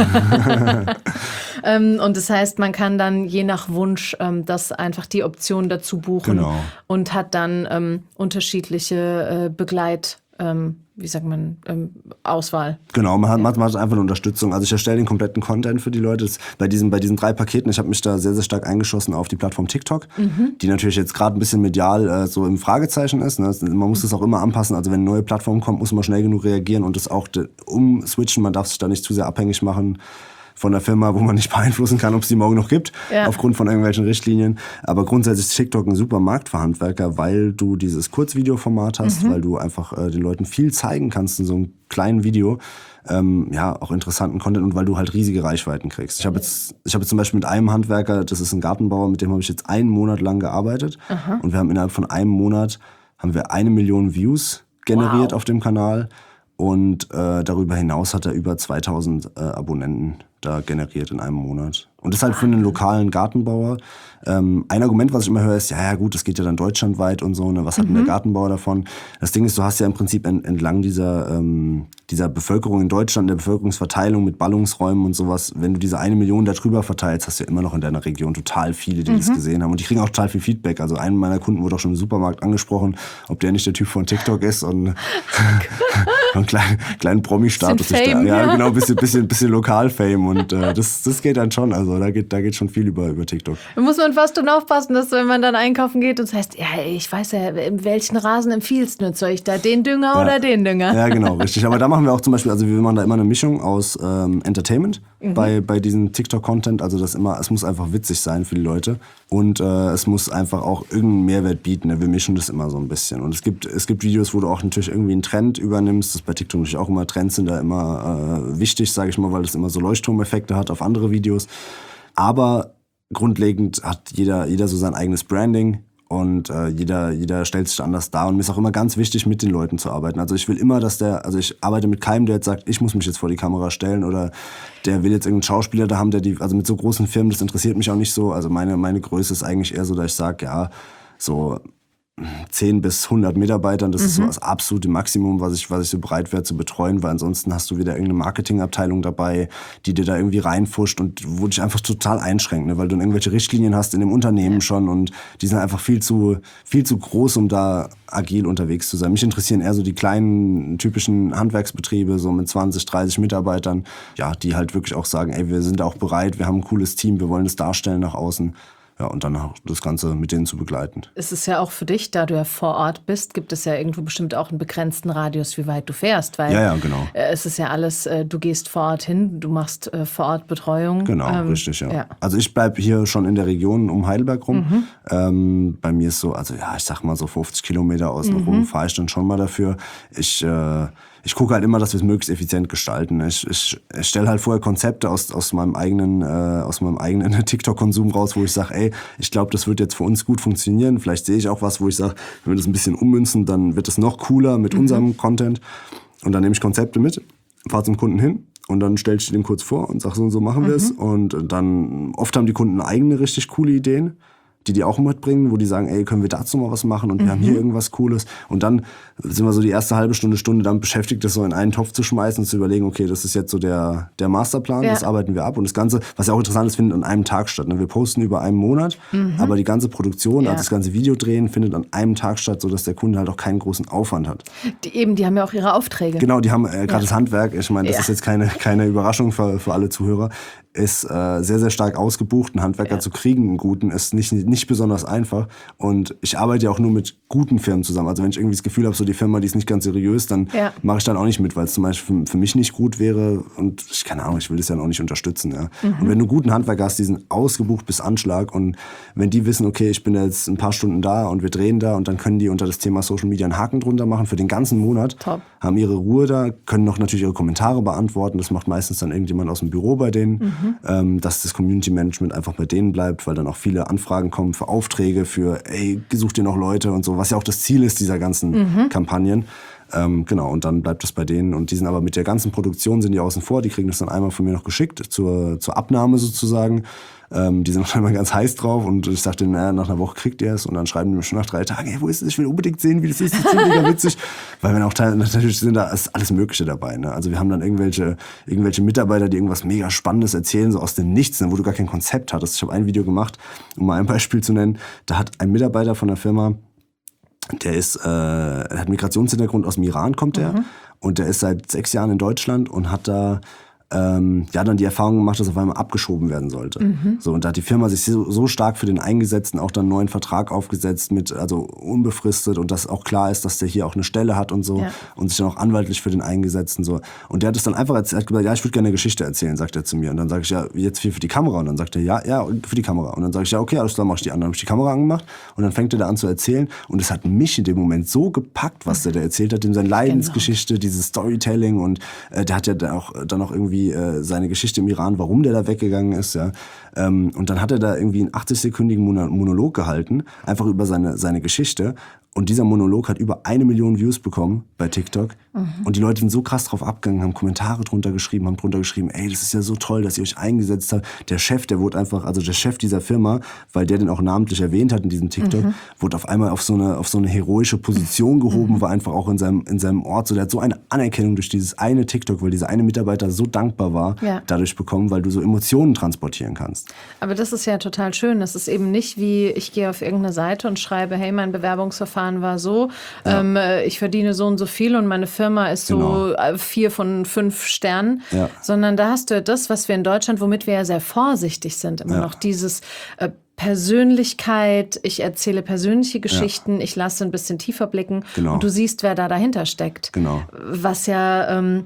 Ja. ähm, und das heißt, man kann dann je nach Wunsch ähm, das einfach die Option dazu buchen genau. und hat dann ähm, unterschiedliche äh, Begleit, ähm, wie sagt man, ähm, Auswahl. Genau, man hat, man hat einfach eine Unterstützung. Also ich erstelle den kompletten Content für die Leute. Das, bei, diesen, bei diesen drei Paketen, ich habe mich da sehr, sehr stark eingeschossen auf die Plattform TikTok, mhm. die natürlich jetzt gerade ein bisschen medial äh, so im Fragezeichen ist. Ne? Man muss das auch immer anpassen. Also wenn eine neue Plattform kommt, muss man schnell genug reagieren und das auch de- umswitchen. Man darf sich da nicht zu sehr abhängig machen von der Firma, wo man nicht beeinflussen kann, ob es die morgen noch gibt, ja. aufgrund von irgendwelchen Richtlinien. Aber grundsätzlich ist TikTok ein super Markt für Handwerker, weil du dieses Kurzvideoformat hast, mhm. weil du einfach äh, den Leuten viel zeigen kannst in so einem kleinen Video, ähm, ja, auch interessanten Content und weil du halt riesige Reichweiten kriegst. Ich habe jetzt, ich habe jetzt zum Beispiel mit einem Handwerker, das ist ein Gartenbauer, mit dem habe ich jetzt einen Monat lang gearbeitet. Aha. Und wir haben innerhalb von einem Monat haben wir eine Million Views generiert wow. auf dem Kanal und äh, darüber hinaus hat er über zweitausend äh, Abonnenten da generiert in einem Monat. Und das halt für einen lokalen Gartenbauer. Ähm, ein Argument, was ich immer höre, ist, ja, ja gut, das geht ja dann deutschlandweit und so, ne? Was hat mhm. denn der Gartenbauer davon? Das Ding ist, du hast ja im Prinzip ent- entlang dieser, ähm, dieser Bevölkerung in Deutschland, der Bevölkerungsverteilung mit Ballungsräumen und sowas, wenn du diese eine Million da drüber verteilst, hast du ja immer noch in deiner Region total viele, die mhm. das gesehen haben. Und die kriegen auch total viel Feedback. Also einen meiner Kunden wurde auch schon im Supermarkt angesprochen, ob der nicht der Typ von TikTok ist und einen kleinen, kleinen Promi-Status. Da, ja, ja, genau, ein bisschen, bisschen, bisschen Lokal-Fame. Und äh, das, das geht dann schon. Also da geht, da geht schon viel über, über TikTok. Da muss man fast schon aufpassen, dass wenn man dann einkaufen geht und das heißt, ja, ich weiß ja, welchen Rasen empfiehlst du? Soll ich da den Dünger ja. oder den Dünger? Ja, genau, richtig. Aber da machen wir auch zum Beispiel, also wir machen da immer eine Mischung aus ähm, Entertainment mhm. bei, bei diesem TikTok-Content. Also das immer, es muss einfach witzig sein für die Leute. Und äh, es muss einfach auch irgendeinen Mehrwert bieten. Ne? Wir mischen das immer so ein bisschen. Und es gibt, es gibt Videos, wo du auch natürlich irgendwie einen Trend übernimmst. Das ist bei TikTok natürlich auch immer, Trends sind da immer äh, wichtig, sage ich mal, weil das immer so Leuchtturmeffekte hat auf andere Videos. Aber grundlegend hat jeder, jeder so sein eigenes Branding und äh, jeder, jeder stellt sich anders dar. Und mir ist auch immer ganz wichtig, mit den Leuten zu arbeiten. Also ich will immer, dass der, also ich arbeite mit keinem, der jetzt sagt, ich muss mich jetzt vor die Kamera stellen oder der will jetzt irgendeinen Schauspieler da haben, der die, also mit so großen Firmen, das interessiert mich auch nicht so. Also meine, meine Größe ist eigentlich eher so, dass ich sage, ja, so zehn bis hundert Mitarbeitern, das Mhm. ist so das absolute Maximum, was ich, was ich so bereit wäre zu betreuen, weil ansonsten hast du wieder irgendeine Marketingabteilung dabei, die dir da irgendwie reinfuscht und wo dich einfach total einschränkt, ne? Weil du dann irgendwelche Richtlinien hast in dem Unternehmen schon und die sind einfach viel zu, viel zu groß, um da agil unterwegs zu sein. Mich interessieren eher so die kleinen, typischen Handwerksbetriebe, so mit zwanzig, dreißig Mitarbeitern, ja, die halt wirklich auch sagen, ey, wir sind auch bereit, wir haben ein cooles Team, wir wollen es darstellen nach außen. Ja, und dann auch das Ganze mit denen zu begleiten. Es ist ja auch für dich, da du ja vor Ort bist, gibt es ja irgendwo bestimmt auch einen begrenzten Radius, wie weit du fährst. Weil Ja, ja, genau. äh, es ist ja alles, äh, du gehst vor Ort hin, du machst äh, vor Ort Betreuung. Genau, Ähm, richtig, ja. ja. Also ich bleibe hier schon in der Region um Heidelberg rum. Mhm. Ähm, bei mir ist so, also ja, ich sag mal so fünfzig Kilometer außen rum Mhm. fahre ich dann schon mal dafür. Ich, äh, ich gucke halt immer, dass wir es möglichst effizient gestalten. Ich, ich, ich stelle halt vorher Konzepte aus, aus meinem eigenen, äh, aus meinem eigenen TikTok-Konsum raus, wo ich sage, ey, ich glaube, das wird jetzt für uns gut funktionieren. Vielleicht sehe ich auch was, wo ich sage, wenn wir das ein bisschen ummünzen, dann wird es noch cooler mit Mhm. unserem Content. Und dann nehme ich Konzepte mit, fahre zum Kunden hin. Und dann stelle ich dem kurz vor und sage, so und so machen wir es. Und dann, oft haben die Kunden eigene richtig coole Ideen, die die auch mitbringen, wo die sagen, ey, können wir dazu mal was machen und wir haben hier irgendwas Cooles. Und dann sind wir so die erste halbe Stunde, Stunde damit beschäftigt, das so in einen Topf zu schmeißen und zu überlegen, okay, das ist jetzt so der, der Masterplan, Ja. das arbeiten wir ab. Und das Ganze, was ja auch interessant ist, findet an einem Tag statt. Ne? Wir posten über einen Monat, aber die ganze Produktion, Ja. also das ganze Videodrehen findet an einem Tag statt, sodass der Kunde halt auch keinen großen Aufwand hat. Die, eben, die haben ja auch ihre Aufträge. Genau, die haben äh, gerade Ja. das Handwerk, ich meine, das Ja. ist jetzt keine, keine Überraschung für, für alle Zuhörer, ist äh, sehr, sehr stark ausgebucht. Einen Handwerker Ja. zu kriegen, einen guten, ist nicht, nicht besonders einfach. Und ich arbeite ja auch nur mit guten Firmen zusammen. Also wenn ich irgendwie das Gefühl habe, so die Firma, die ist nicht ganz seriös, dann Ja. mache ich dann auch nicht mit, weil es zum Beispiel für, für mich nicht gut wäre. Und ich keine Ahnung, ich will das ja auch nicht unterstützen. Ja. Mhm. Und wenn du einen guten Handwerker hast, die sind ausgebucht bis Anschlag. Und wenn die wissen, okay, ich bin jetzt ein paar Stunden da und wir drehen da und dann können die unter das Thema Social Media einen Haken drunter machen für den ganzen Monat, Top. haben ihre Ruhe da, können noch natürlich ihre Kommentare beantworten. Das macht meistens dann irgendjemand aus dem Büro bei denen, Mhm. ähm, dass das Community Management einfach bei denen bleibt, weil dann auch viele Anfragen kommen für Aufträge, für ey, such dir noch Leute und so, was ja auch das Ziel ist dieser ganzen Mhm. Kampagnen. Ähm, genau, und dann bleibt das bei denen. Und die sind aber mit der ganzen Produktion sind die außen vor. Die kriegen das dann einmal von mir noch geschickt, zur, zur Abnahme sozusagen. Ähm, die sind noch einmal ganz heiß drauf und ich sagte, naja, nach einer Woche kriegt ihr es und dann schreiben die mir schon nach drei Tagen, hey, wo ist es? Ich will unbedingt sehen, wie das ist. Das ist mega witzig. Weil wir auch teil- natürlich sind da ist alles Mögliche dabei. Ne? Also wir haben dann irgendwelche, irgendwelche Mitarbeiter, die irgendwas mega Spannendes erzählen, so aus dem Nichts, ne, wo du gar kein Konzept hattest. Ich habe ein Video gemacht, um mal ein Beispiel zu nennen. Da hat ein Mitarbeiter von der Firma, der ist, äh, er hat Migrationshintergrund, aus dem Iran kommt er. Mhm. Und der ist seit sechs Jahren in Deutschland und hat da ähm, ja dann die Erfahrung gemacht, dass auf einmal abgeschoben werden sollte. Mhm. So, und da hat die Firma sich so, so stark für den eingesetzt und auch dann einen neuen Vertrag aufgesetzt mit, also unbefristet und dass auch klar ist, dass der hier auch eine Stelle hat und so Ja. und sich dann auch anwaltlich für den eingesetzt und so. Und der hat es dann einfach erzählt, er hat gesagt, ja, ich würde gerne eine Geschichte erzählen, sagt er zu mir. Und dann sage ich, ja, jetzt viel für die Kamera. Und dann sagt er, ja, ja, für die Kamera. Und dann sage ich, ja, okay, alles klar, mach ich die andere. Dann habe ich die Kamera angemacht und dann fängt er da an zu erzählen. Und es hat mich in dem Moment so gepackt, was der da erzählt hat, dem seine Leidensgeschichte, dieses Storytelling und äh, der hat ja dann auch, dann auch irgendwie äh, seine Geschichte im Iran, warum der da weggegangen ist, ja. Ähm, und dann hat er da irgendwie einen achtzig-sekündigen Mono- Monolog gehalten, einfach über seine, seine Geschichte. Und dieser Monolog hat über eine Million Views bekommen bei TikTok. Und die Leute sind so krass drauf abgegangen, haben Kommentare drunter geschrieben, haben drunter geschrieben, ey, das ist ja so toll, dass ihr euch eingesetzt habt. Der Chef, der wurde einfach, also der Chef dieser Firma, weil der den auch namentlich erwähnt hat in diesem TikTok, Mhm. wurde auf einmal auf so eine, auf so eine heroische Position gehoben, war einfach auch in seinem, in seinem Ort so, der hat so eine Anerkennung durch dieses eine TikTok, weil dieser eine Mitarbeiter so dankbar war, Ja. dadurch bekommen, weil du so Emotionen transportieren kannst. Aber das ist ja total schön. Das ist eben nicht wie, ich gehe auf irgendeine Seite und schreibe, hey, mein Bewerbungsverfahren war so, ähm, äh, ich verdiene so und so viel und meine Firma ist so Genau. äh, vier von fünf Sternen. Ja. Sondern da hast du das, was wir in Deutschland, womit wir ja sehr vorsichtig sind, immer Ja. noch dieses äh, Persönlichkeit, ich erzähle persönliche Geschichten, ich lasse ein bisschen tiefer blicken Genau. und du siehst, wer da dahinter steckt. Genau. Was ja ähm,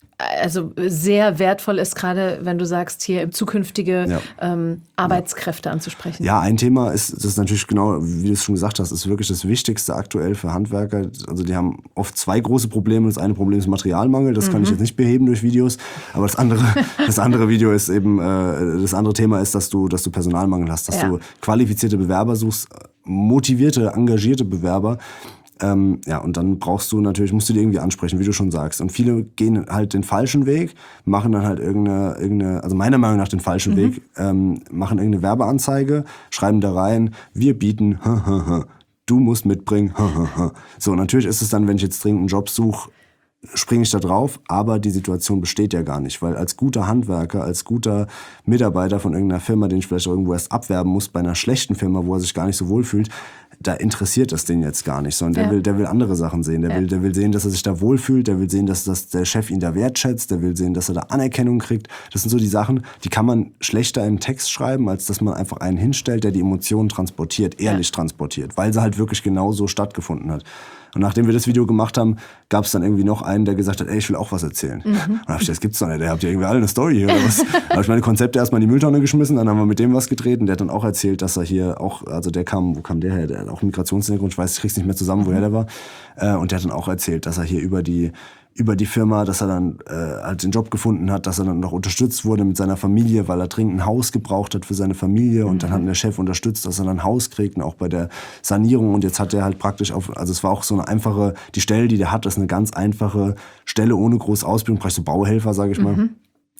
also sehr wertvoll ist, gerade wenn du sagst, hier zukünftige Ja. ähm, Arbeitskräfte anzusprechen. Ja, ein Thema ist, das ist natürlich genau, wie du es schon gesagt hast, ist wirklich das Wichtigste aktuell für Handwerker. Also die haben oft zwei große Probleme. Das eine Problem ist Materialmangel, das kann ich jetzt nicht beheben durch Videos. Aber das andere, das andere Video ist eben, äh, das andere Thema ist, dass du, dass du Personalmangel hast, dass Ja. du qualifizierte Bewerber suchst, motivierte, engagierte Bewerber. Ähm, ja, und dann brauchst du natürlich, musst du die irgendwie ansprechen, wie du schon sagst. Und viele gehen halt den falschen Weg, machen dann halt irgendeine, irgendeine also meiner Meinung nach den falschen Weg, ähm, machen irgendeine Werbeanzeige, schreiben da rein, wir bieten du musst mitbringen. So, natürlich ist es dann, wenn ich jetzt dringend einen Job suche, springe ich da drauf, aber die Situation besteht ja gar nicht, weil als guter Handwerker, als guter Mitarbeiter von irgendeiner Firma, den ich vielleicht irgendwo erst abwerben muss, bei einer schlechten Firma, wo er sich gar nicht so wohl fühlt, da interessiert es den jetzt gar nicht, sondern der, ja. will, der will andere Sachen sehen. Der, ja. will, der will sehen, dass er sich da wohlfühlt, der will sehen, dass, dass der Chef ihn da wertschätzt, der will sehen, dass er da Anerkennung kriegt. Das sind so die Sachen, die kann man schlechter im Text schreiben, als dass man einfach einen hinstellt, der die Emotionen transportiert, ehrlich ja. transportiert, weil sie halt wirklich genau so stattgefunden hat. Und nachdem wir das Video gemacht haben, gab es dann irgendwie noch einen, der gesagt hat, ey, ich will auch was erzählen. Mhm. Und dann hab ich gesagt, das gibt's doch nicht, ihr habt ja irgendwie alle eine Story hier oder was. Da habe ich meine Konzepte erstmal in die Mülltonne geschmissen, dann haben wir mit dem was gedreht und der hat dann auch erzählt, dass er hier auch, also der kam, wo kam der her? Der hat auch einen Migrationshintergrund, ich weiß, ich krieg's nicht mehr zusammen, mhm. woher der war. Und der hat dann auch erzählt, dass er hier über die über die Firma, dass er dann äh, halt den Job gefunden hat, dass er dann noch unterstützt wurde mit seiner Familie, weil er dringend ein Haus gebraucht hat für seine Familie und mhm. dann hat der Chef unterstützt, dass er dann ein Haus kriegt und auch bei der Sanierung und jetzt hat er halt praktisch auf, also es war auch so eine einfache, die Stelle, die der hat, ist eine ganz einfache Stelle ohne große Ausbildung, praktisch so Bauhelfer, sage ich mal. Mhm.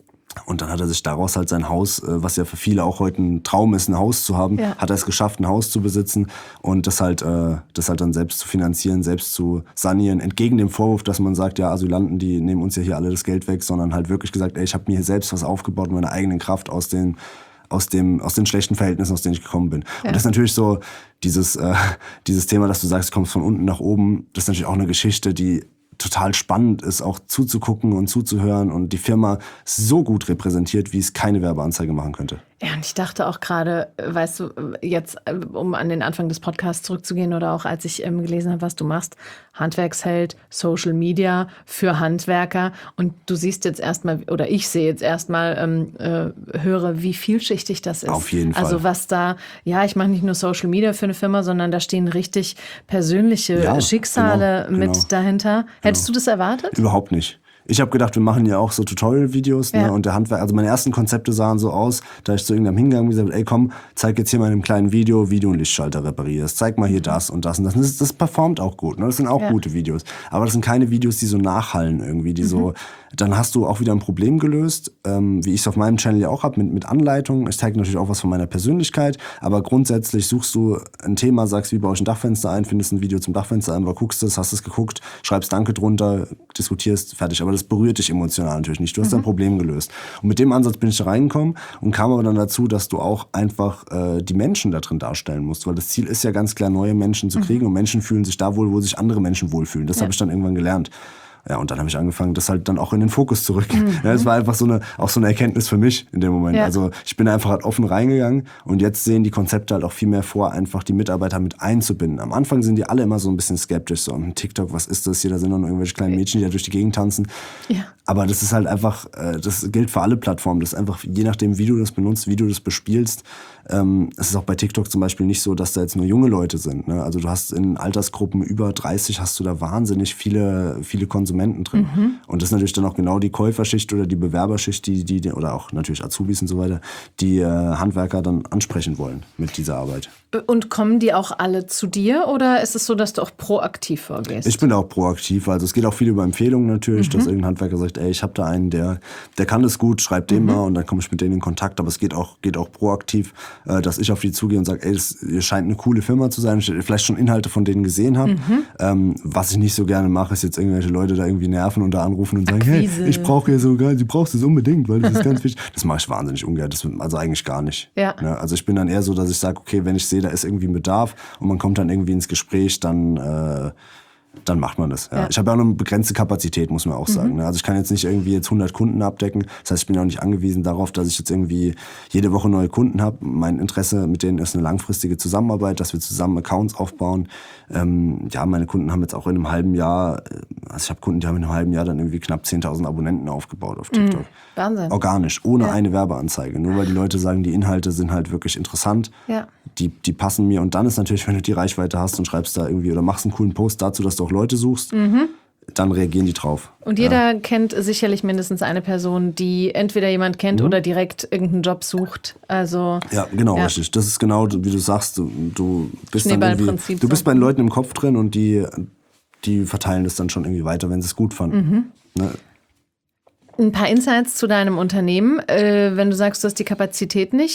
Und dann hat er sich daraus halt sein Haus, was ja für viele auch heute ein Traum ist, ein Haus zu haben, ja. hat er es geschafft, ein Haus zu besitzen und das halt, äh, das halt dann selbst zu finanzieren, selbst zu sanieren. Entgegen dem Vorwurf, dass man sagt, ja, Asylanten, die nehmen uns ja hier alle das Geld weg, sondern halt wirklich gesagt, ey, ich habe mir hier selbst was aufgebaut mit meiner eigenen Kraft aus den, aus dem, aus den schlechten Verhältnissen, aus denen ich gekommen bin. Ja. Und das ist natürlich so dieses, äh, dieses Thema, dass du sagst, du kommst von unten nach oben, das ist natürlich auch eine Geschichte, die total spannend ist, auch zuzugucken und zuzuhören und die Firma so gut repräsentiert, wie es keine Werbeanzeige machen könnte. Ja, und ich dachte auch gerade, weißt du, jetzt, um an den Anfang des Podcasts zurückzugehen oder auch als ich ähm, gelesen habe, was du machst, Handwerksheld, Social Media für Handwerker und du siehst jetzt erstmal, oder ich sehe jetzt erstmal, ähm, äh, höre, wie vielschichtig das ist. Auf jeden Fall. Also was da, ja, ich mache nicht nur Social Media für eine Firma, sondern da stehen richtig persönliche ja, Schicksale genau, mit genau. dahinter. Hättest genau. du das erwartet? Überhaupt nicht. Ich habe gedacht, wir machen ja auch so Tutorial-Videos, ne? Ja. Und der Handwerk, also meine ersten Konzepte sahen so aus, da ich zu irgendeinem hingegangen bin und gesagt, ey komm, zeig jetzt hier mal in einem kleinen Video, wie du einen Lichtschalter reparierst. Zeig mal hier das und das und das. Und das, das performt auch gut, ne? Das sind auch ja. gute Videos. Aber das sind keine Videos, die so nachhallen irgendwie, die mhm. so, dann hast du auch wieder ein Problem gelöst, ähm, wie ich es auf meinem Channel ja auch habe, mit, mit Anleitungen. Ich zeige natürlich auch was von meiner Persönlichkeit, aber grundsätzlich suchst du ein Thema, sagst, wie baue ich ein Dachfenster ein, findest ein Video zum Dachfenster ein, guckst es, hast es geguckt, schreibst Danke drunter, diskutierst, fertig. Aber das berührt dich emotional natürlich nicht. Du hast mhm. dein Problem gelöst. Und mit dem Ansatz bin ich da reingekommen und kam aber dann dazu, dass du auch einfach äh, die Menschen da drin darstellen musst, weil das Ziel ist ja ganz klar, neue Menschen zu kriegen mhm. und Menschen fühlen sich da wohl, wo sich andere Menschen wohlfühlen. Das ja. habe ich dann irgendwann gelernt. Ja, und dann habe ich angefangen, das halt dann auch in den Fokus zu rücken. Mhm. Ja, das war einfach so eine, auch so eine Erkenntnis für mich in dem Moment. Ja. Also ich bin einfach halt offen reingegangen und jetzt sehen die Konzepte halt auch viel mehr vor, einfach die Mitarbeiter mit einzubinden. Am Anfang sind die alle immer so ein bisschen skeptisch, so TikTok, was ist das hier? Da sind noch irgendwelche kleinen Mädchen, die da durch die Gegend tanzen. Ja. Aber das ist halt einfach, das gilt für alle Plattformen. Das ist einfach, je nachdem, wie du das benutzt, wie du das bespielst. Ähm, es ist auch bei TikTok zum Beispiel nicht so, dass da jetzt nur junge Leute sind. Ne? Also du hast in Altersgruppen über dreißig hast du da wahnsinnig viele, viele Konsumenten drin. Mhm. Und das ist natürlich dann auch genau die Käuferschicht oder die Bewerberschicht, die, die oder auch natürlich Azubis und so weiter, die äh, Handwerker dann ansprechen wollen mit dieser Arbeit. Und kommen die auch alle zu dir oder ist es so, dass du auch proaktiv vorgehst? Ich bin auch proaktiv. Also es geht auch viel über Empfehlungen natürlich, mhm. dass irgendein Handwerker sagt, ey, ich habe da einen, der, der kann das gut, schreib dem mhm. mal und dann komme ich mit denen in Kontakt. Aber es geht auch, geht auch proaktiv, äh, dass ich auf die zugehe und sage, ey, das, ihr scheint eine coole Firma zu sein. Ich vielleicht schon Inhalte von denen gesehen habe. Mhm. Ähm, was ich nicht so gerne mache, ist jetzt irgendwelche Leute da irgendwie nerven und da anrufen und sagen, Akquise. Hey, ich brauche hier sogar, du brauchst es unbedingt, weil das ist ganz wichtig. Das mache ich wahnsinnig ungern. Das, also eigentlich gar nicht. Ja. Ja, also ich bin dann eher so, dass ich sage, okay, wenn ich sehe, da ist irgendwie ein Bedarf und man kommt dann irgendwie ins Gespräch, dann, äh, dann macht man das. Ja. Ja. Ich habe ja auch eine begrenzte Kapazität, muss man auch sagen. Mhm. Also ich kann jetzt nicht irgendwie jetzt hundert Kunden abdecken. Das heißt, ich bin auch nicht angewiesen darauf, dass ich jetzt irgendwie jede Woche neue Kunden habe. Mein Interesse mit denen ist eine langfristige Zusammenarbeit, dass wir zusammen Accounts aufbauen. Ähm, ja, meine Kunden haben jetzt auch in einem halben Jahr, also ich habe Kunden, die haben in einem halben Jahr dann irgendwie knapp zehntausend Abonnenten aufgebaut auf TikTok. Mhm. Wahnsinn. Organisch, ohne ja. eine Werbeanzeige. Nur weil die Leute sagen, die Inhalte sind halt wirklich interessant. Ja. Die, die passen mir. Und dann ist natürlich, wenn du die Reichweite hast und schreibst da irgendwie oder machst einen coolen Post dazu, dass du auch Leute suchst, mhm. dann reagieren die drauf. Und jeder ja. kennt sicherlich mindestens eine Person, die entweder jemand kennt mhm. oder direkt irgendeinen Job sucht. Also ja, genau, ja. richtig. Das ist genau, wie du sagst, du, du bist dann irgendwie, du bist bei den Leuten im Kopf drin und die, die verteilen das dann schon irgendwie weiter, wenn sie es gut fanden. Mhm. Ne? Ein paar Insights zu deinem Unternehmen. Äh, wenn du sagst, du hast die Kapazität nicht,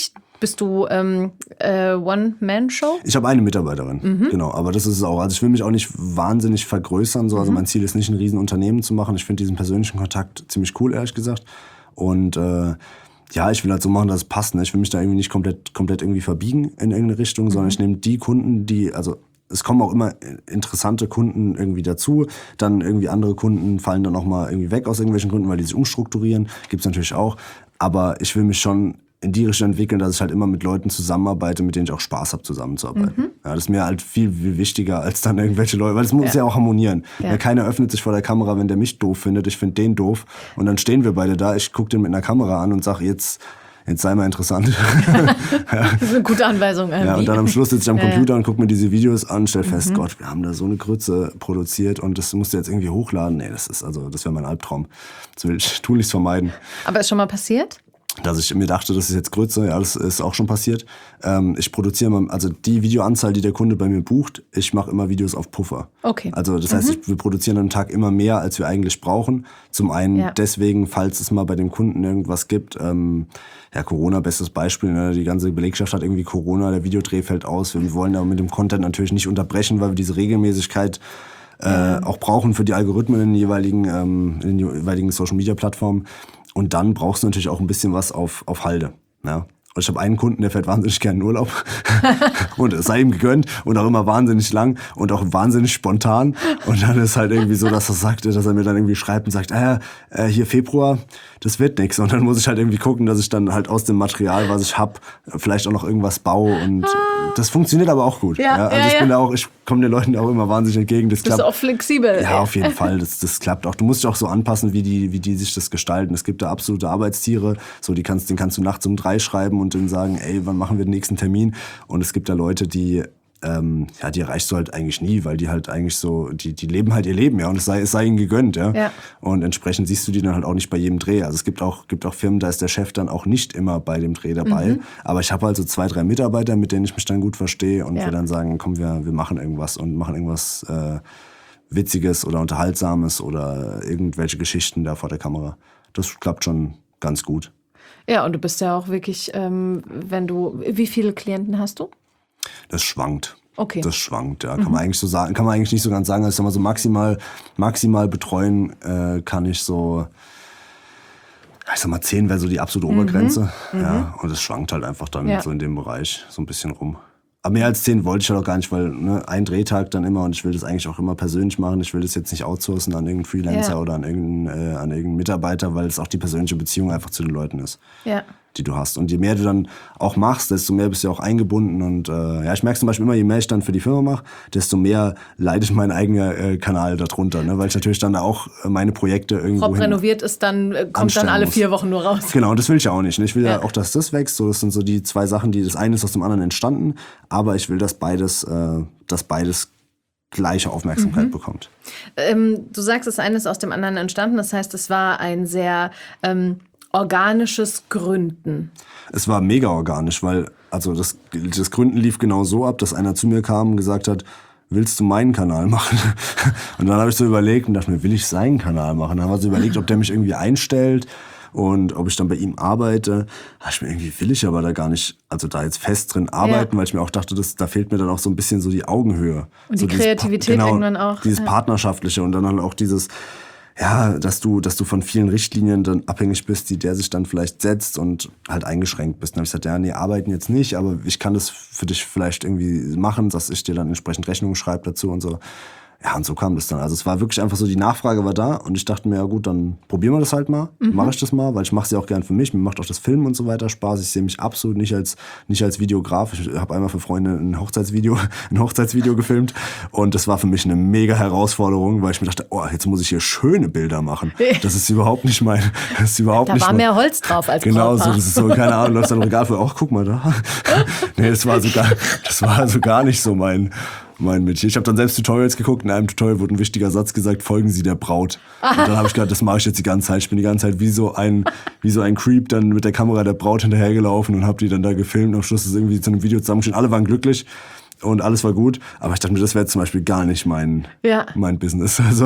Bist du ähm, äh, One-Man-Show? Ich habe eine Mitarbeiterin, mhm. genau. Aber das ist es auch. Also ich will mich auch nicht wahnsinnig vergrößern. So. Also mhm. mein Ziel ist nicht, ein Riesenunternehmen zu machen. Ich finde diesen persönlichen Kontakt ziemlich cool, ehrlich gesagt. Und äh, ja, ich will halt so machen, dass es passt. Ne? Ich will mich da irgendwie nicht komplett, komplett irgendwie verbiegen in irgendeine Richtung, mhm. sondern ich nehme die Kunden, die, also es kommen auch immer interessante Kunden irgendwie dazu. Dann irgendwie andere Kunden fallen dann auch mal irgendwie weg aus irgendwelchen Gründen, weil die sich umstrukturieren. Gibt's natürlich auch. Aber ich will mich schon in die Richtung entwickeln, dass ich halt immer mit Leuten zusammenarbeite, mit denen ich auch Spaß habe, zusammenzuarbeiten. Mhm. Ja, das ist mir halt viel, viel wichtiger als dann irgendwelche Leute, weil es muss ja, ja auch harmonieren. Ja. Ja, keiner öffnet sich vor der Kamera, wenn der mich doof findet. Ich finde den doof. Und dann stehen wir beide da. Ich gucke den mit einer Kamera an und sage, jetzt... Jetzt sei mal interessant. Ja. Das ist eine gute Anweisung. Irgendwie. Ja, und dann am Schluss sitze ich am Computer ja, ja. und gucke mir diese Videos an und stelle fest, mhm. Gott, wir haben da so eine Grütze produziert und das musst du jetzt irgendwie hochladen. Nee, das ist also, das wäre mein Albtraum. Das will ich tunlichst vermeiden. Aber ist schon mal passiert? Dass ich mir dachte, das ist jetzt Grütze, ja, das ist auch schon passiert. Ähm, ich produziere immer, also die Videoanzahl, die der Kunde bei mir bucht, ich mache immer Videos auf Puffer. Okay. Also das heißt, mhm. ich, wir produzieren am Tag immer mehr, als wir eigentlich brauchen. Zum einen ja. deswegen, falls es mal bei dem Kunden irgendwas gibt, ähm, ja, Corona, bestes Beispiel, ne? Die ganze Belegschaft hat irgendwie Corona, der Videodreh fällt aus. Wir wollen aber mit dem Content natürlich nicht unterbrechen, weil wir diese Regelmäßigkeit äh, ja. auch brauchen für die Algorithmen in den jeweiligen, ähm, in den jeweiligen Social-Media-Plattformen. Und dann brauchst du natürlich auch ein bisschen was auf, auf Halde. Ja. Und ich habe einen Kunden, der fährt wahnsinnig gerne in Urlaub und es sei ihm gegönnt und auch immer wahnsinnig lang und auch wahnsinnig spontan. Und dann ist halt irgendwie so, dass er sagt, dass er mir dann irgendwie schreibt und sagt, äh, äh, hier Februar, das wird nix. Und dann muss ich halt irgendwie gucken, dass ich dann halt aus dem Material, was ich hab, vielleicht auch noch irgendwas baue. Und das funktioniert aber auch gut. Ja, ja. Also ja, ich ja. bin da auch, ich komme den Leuten auch immer wahnsinnig entgegen. Das Bist klappt. Du auch flexibel? Ja, auf jeden Fall. Das, das klappt auch. Du musst dich auch so anpassen, wie die, wie die sich das gestalten. Es gibt da absolute Arbeitstiere. So, die kannst, den kannst du nachts um drei schreiben und dann sagen, ey, wann machen wir den nächsten Termin? Und es gibt da Leute, die, ähm, ja, die erreichst du halt eigentlich nie, weil die halt eigentlich so, die, die leben halt ihr Leben, ja, und es sei, es sei ihnen gegönnt, ja? Ja. Und entsprechend siehst du die dann halt auch nicht bei jedem Dreh. Also es gibt auch, gibt auch Firmen, da ist der Chef dann auch nicht immer bei dem Dreh dabei. Mhm. Aber ich habe halt so zwei, drei Mitarbeiter, mit denen ich mich dann gut verstehe und ja. wir dann sagen, komm, wir, wir machen irgendwas und machen irgendwas äh, Witziges oder Unterhaltsames oder irgendwelche Geschichten da vor der Kamera. Das klappt schon ganz gut. Ja, und du bist ja auch wirklich, ähm, wenn du, wie viele Klienten hast du? Das schwankt. Okay. Das schwankt, ja. Kann mhm. man eigentlich so sagen, kann man eigentlich nicht so ganz sagen. Also ich sag mal so maximal, maximal betreuen äh, kann ich so, ich sag mal zehn wäre so die absolute Obergrenze. Mhm. Ja, und es schwankt halt einfach dann ja. so in dem Bereich so ein bisschen rum. Aber mehr als zehn wollte ich halt auch gar nicht, weil ne, ein Drehtag dann immer und ich will das eigentlich auch immer persönlich machen. Ich will das jetzt nicht outsourcen an irgendeinen Freelancer ja. oder an irgendeinen, äh, an irgendeinen Mitarbeiter, weil es auch die persönliche Beziehung einfach zu den Leuten ist, ja. die du hast. Und je mehr du dann auch machst, desto mehr bist du auch eingebunden. Und äh, ja, ich merke zum Beispiel immer, je mehr ich dann für die Firma mache, desto mehr leidet mein eigener äh, Kanal darunter, ne? Weil ich natürlich dann auch meine Projekte irgendwo Prop renoviert ist, dann äh, kommt dann alle muss. vier Wochen nur raus. Genau, und das will ich ja auch nicht. Ne? Ich will ja. ja auch, dass das wächst. So, das sind so die zwei Sachen, die das eine ist aus dem anderen entstanden, aber ich will, dass beides, äh, dass beides gleiche Aufmerksamkeit mhm. bekommt. Ähm, du sagst, das eine ist aus dem anderen entstanden. Das heißt, es war ein sehr ähm, organisches Gründen. Es war mega organisch, weil also das, das Gründen lief genau so ab, dass einer zu mir kam und gesagt hat, willst du meinen Kanal machen? Und dann habe ich so überlegt und dachte mir, will ich seinen Kanal machen? Dann haben wir so überlegt, ob der mich irgendwie einstellt und ob ich dann bei ihm arbeite. Da ich mir irgendwie, will ich aber da gar nicht, also da jetzt fest drin arbeiten, ja. weil ich mir auch dachte, das, da fehlt mir dann auch so ein bisschen so die Augenhöhe. Und so die Kreativität genau, irgendwann auch. Dieses ja. Partnerschaftliche und dann halt auch dieses, ja, dass du, dass du von vielen Richtlinien dann abhängig bist, die der sich dann vielleicht setzt und halt eingeschränkt bist. Dann habe ich gesagt, ja, nee, arbeiten jetzt nicht, aber ich kann das für dich vielleicht irgendwie machen, dass ich dir dann entsprechend Rechnungen schreibe dazu und so. Ja, und so kam das dann. Also es war wirklich einfach so, die Nachfrage war da und ich dachte mir, ja gut, dann probieren wir das halt mal, mhm. mache ich das mal, weil ich mache es ja auch gern für mich, mir macht auch das Filmen und so weiter Spaß. Ich sehe mich absolut nicht als nicht als Videograf. Ich habe einmal für Freunde ein Hochzeitsvideo, ein Hochzeitsvideo gefilmt und das war für mich eine mega Herausforderung, weil ich mir dachte, oh, jetzt muss ich hier schöne Bilder machen. Das ist überhaupt nicht mein, das ist überhaupt da nicht war mein, mehr Holz drauf als genau Brautpaar. So, das ist so, keine Ahnung, läufst dann im Regal vor, ach, guck mal da. Nee, das war so gar, das war also gar nicht so mein mein Metier. Ich habe dann selbst Tutorials geguckt. In einem Tutorial wurde ein wichtiger Satz gesagt, folgen Sie der Braut. Und dann habe ich gedacht, das mache ich jetzt die ganze Zeit. Ich bin die ganze Zeit wie so ein, wie so ein Creep dann mit der Kamera der Braut hinterhergelaufen und habe die dann da gefilmt. Und am Schluss ist irgendwie zu einem Video zusammengeschnitten. Alle waren glücklich. und alles war gut. Aber ich dachte mir, das wäre zum Beispiel gar nicht mein, ja. mein Business. Also,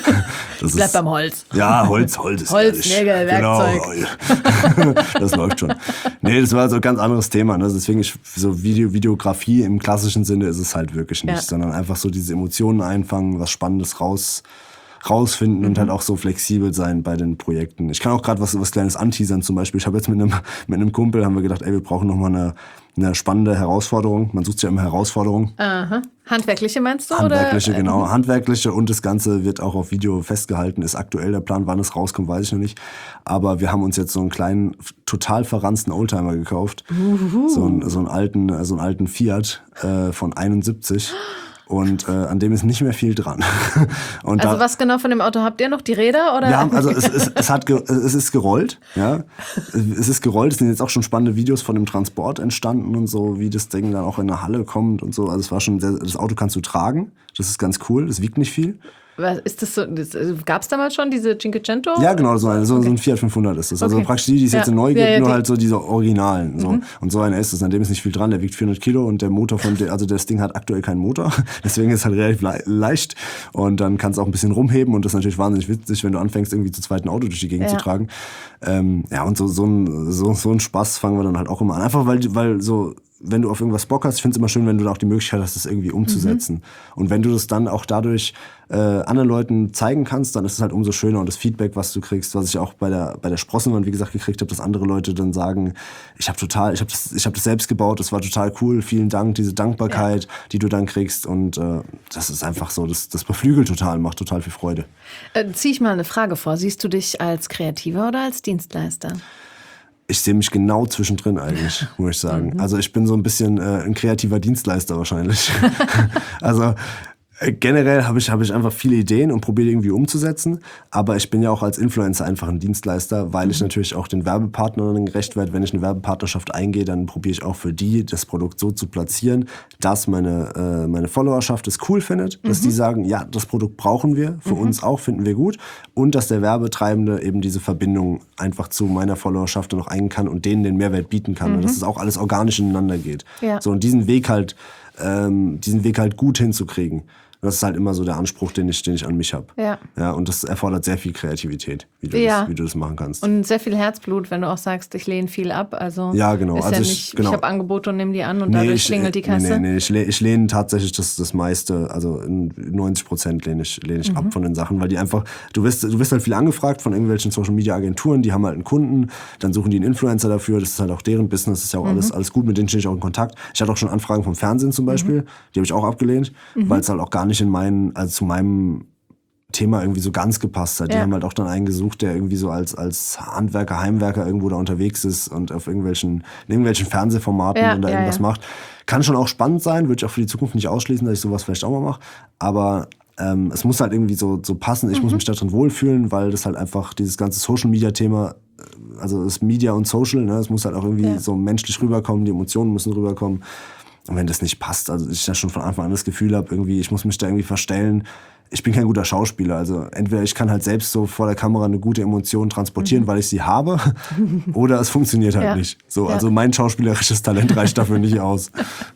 das Bleib ist, beim Holz. Ja, Holz, Holz ist Holz, ehrlich. Nägel, Werkzeug. Genau. Das läuft schon. Nee, das war so ein ganz anderes Thema. Ne? Deswegen ist so Video, Videografie im klassischen Sinne ist es halt wirklich nicht, ja. sondern einfach so diese Emotionen einfangen, was Spannendes raus rausfinden mhm. und halt auch so flexibel sein bei den Projekten. Ich kann auch gerade was was Kleines anteasern zum Beispiel. Ich habe jetzt mit einem mit einem Kumpel haben wir gedacht, ey, wir brauchen noch mal eine eine spannende Herausforderung. Man sucht ja immer Herausforderungen. Aha. Handwerkliche meinst du? Handwerkliche, oder? genau. Handwerkliche und das Ganze wird auch auf Video festgehalten. Ist aktuell der Plan, wann es rauskommt, weiß ich noch nicht. Aber wir haben uns jetzt so einen kleinen, total verranzten Oldtimer gekauft. Uhuhu. So einen, so einen alten, so einen alten Fiat äh, von einundsiebzig. Und äh, an dem ist nicht mehr viel dran. Und also da, was genau von dem Auto habt ihr noch? Die Räder? Oder? Wir haben, also es, es, es, hat ge, es ist gerollt. Ja. Es ist gerollt. Es sind jetzt auch schon spannende Videos von dem Transport entstanden und so, wie das Ding dann auch in eine Halle kommt und so. Also es war schon sehr, das Auto kannst du tragen. Das ist ganz cool. Das wiegt nicht viel. Was ist das so? Gab es damals schon diese Cinquecento? Ja, genau, so, eine, so, okay. so ein Fiat fünfhundert ist das. Also okay. praktisch die, die es ja. jetzt neu gibt, ja, ja, nur halt so diese Originalen. So. Mhm. Und so einer ist es. An dem ist nicht viel dran. Der wiegt vierhundert Kilo und der Motor von, der, also das Ding hat aktuell keinen Motor. Deswegen ist es halt relativ le- leicht. Und dann kannst du auch ein bisschen rumheben. Und das ist natürlich wahnsinnig witzig, wenn du anfängst, irgendwie zu zweit ein Auto durch die Gegend ja. zu tragen. Ähm, ja, und so, so, ein, so, so ein Spaß fangen wir dann halt auch immer an. Einfach weil, weil so, wenn du auf irgendwas Bock hast, ich finde es immer schön, wenn du da auch die Möglichkeit hast, das irgendwie umzusetzen. Mhm. Und wenn du das dann auch dadurch äh, anderen Leuten zeigen kannst, dann ist es halt umso schöner. Und das Feedback, was du kriegst, was ich auch bei der bei der Sprossenwand, wie gesagt, gekriegt habe, dass andere Leute dann sagen, ich habe total, ich habe das, ich habe das selbst gebaut, das war total cool, vielen Dank, diese Dankbarkeit, ja. die du dann kriegst. Und äh, das ist einfach so, das, das beflügelt total, macht total viel Freude. Äh, zieh ich mal eine Frage vor. Siehst du dich als Kreativer oder als Dienstleister? Ich sehe mich genau zwischendrin eigentlich, muss ich sagen. Mhm. Also ich bin so ein bisschen äh, ein kreativer Dienstleister wahrscheinlich. Also äh, generell habe ich, hab ich einfach viele Ideen und probiere irgendwie umzusetzen. Aber ich bin ja auch als Influencer einfach ein Dienstleister, weil mhm. ich natürlich auch den Werbepartnern gerecht werde. Wenn ich eine Werbepartnerschaft eingehe, dann probiere ich auch für die das Produkt so zu platzieren, dass meine, äh, meine Followerschaft es cool findet, mhm. dass die sagen, ja, das Produkt brauchen wir, für mhm. uns auch, finden wir gut. Und dass der Werbetreibende eben diese Verbindung einfach zu meiner Followerschaft noch eingehen kann und denen den Mehrwert bieten kann. Mhm. Und dass es auch alles organisch ineinander geht. Ja. So, und diesen Weg halt, ähm, diesen Weg halt gut hinzukriegen. Das ist halt immer so der Anspruch, den ich, den ich an mich habe. Ja. Ja, und das erfordert sehr viel Kreativität, wie du, ja. das, wie du das machen kannst. Und sehr viel Herzblut, wenn du auch sagst, ich lehne viel ab. Also ja, genau. Ist also ja ich, nicht, genau. ich habe Angebote und nehme die an und nee, dadurch ich, klingelt die Kasse. Nee, nee, ich, lehne, ich lehne tatsächlich das, das meiste, also neunzig Prozent lehne ich, lehne ich mhm. ab von den Sachen, weil die einfach, du wirst, du wirst halt viel angefragt von irgendwelchen Social-Media-Agenturen, die haben halt einen Kunden, dann suchen die einen Influencer dafür, das ist halt auch deren Business, das ist ja auch mhm. alles, alles gut, mit denen stehe ich auch in Kontakt. Ich hatte auch schon Anfragen vom Fernsehen zum Beispiel, mhm. die habe ich auch abgelehnt, mhm. weil es halt auch gar nicht in meinen, also zu meinem Thema irgendwie so ganz gepasst hat. Die ja. haben halt auch dann einen gesucht, der irgendwie so als, als Handwerker, Heimwerker irgendwo da unterwegs ist und auf irgendwelchen, in irgendwelchen Fernsehformaten ja, und da ja, irgendwas ja. macht. Kann schon auch spannend sein, würde ich auch für die Zukunft nicht ausschließen, dass ich sowas vielleicht auch mal mache. Aber ähm, es muss halt irgendwie so, so passen. Ich mhm. muss mich da drin wohlfühlen, weil das halt einfach dieses ganze Social-Media-Thema, also das Media und Social, ne, es muss halt auch irgendwie ja. so menschlich rüberkommen, die Emotionen müssen rüberkommen. Und wenn das nicht passt, also ich ja schon von Anfang an das Gefühl habe, irgendwie, ich muss mich da irgendwie verstellen. Ich bin kein guter Schauspieler, also entweder ich kann halt selbst so vor der Kamera eine gute Emotion transportieren, mhm. weil ich sie habe, oder es funktioniert halt ja. nicht. So, ja. Also mein schauspielerisches Talent reicht dafür nicht aus.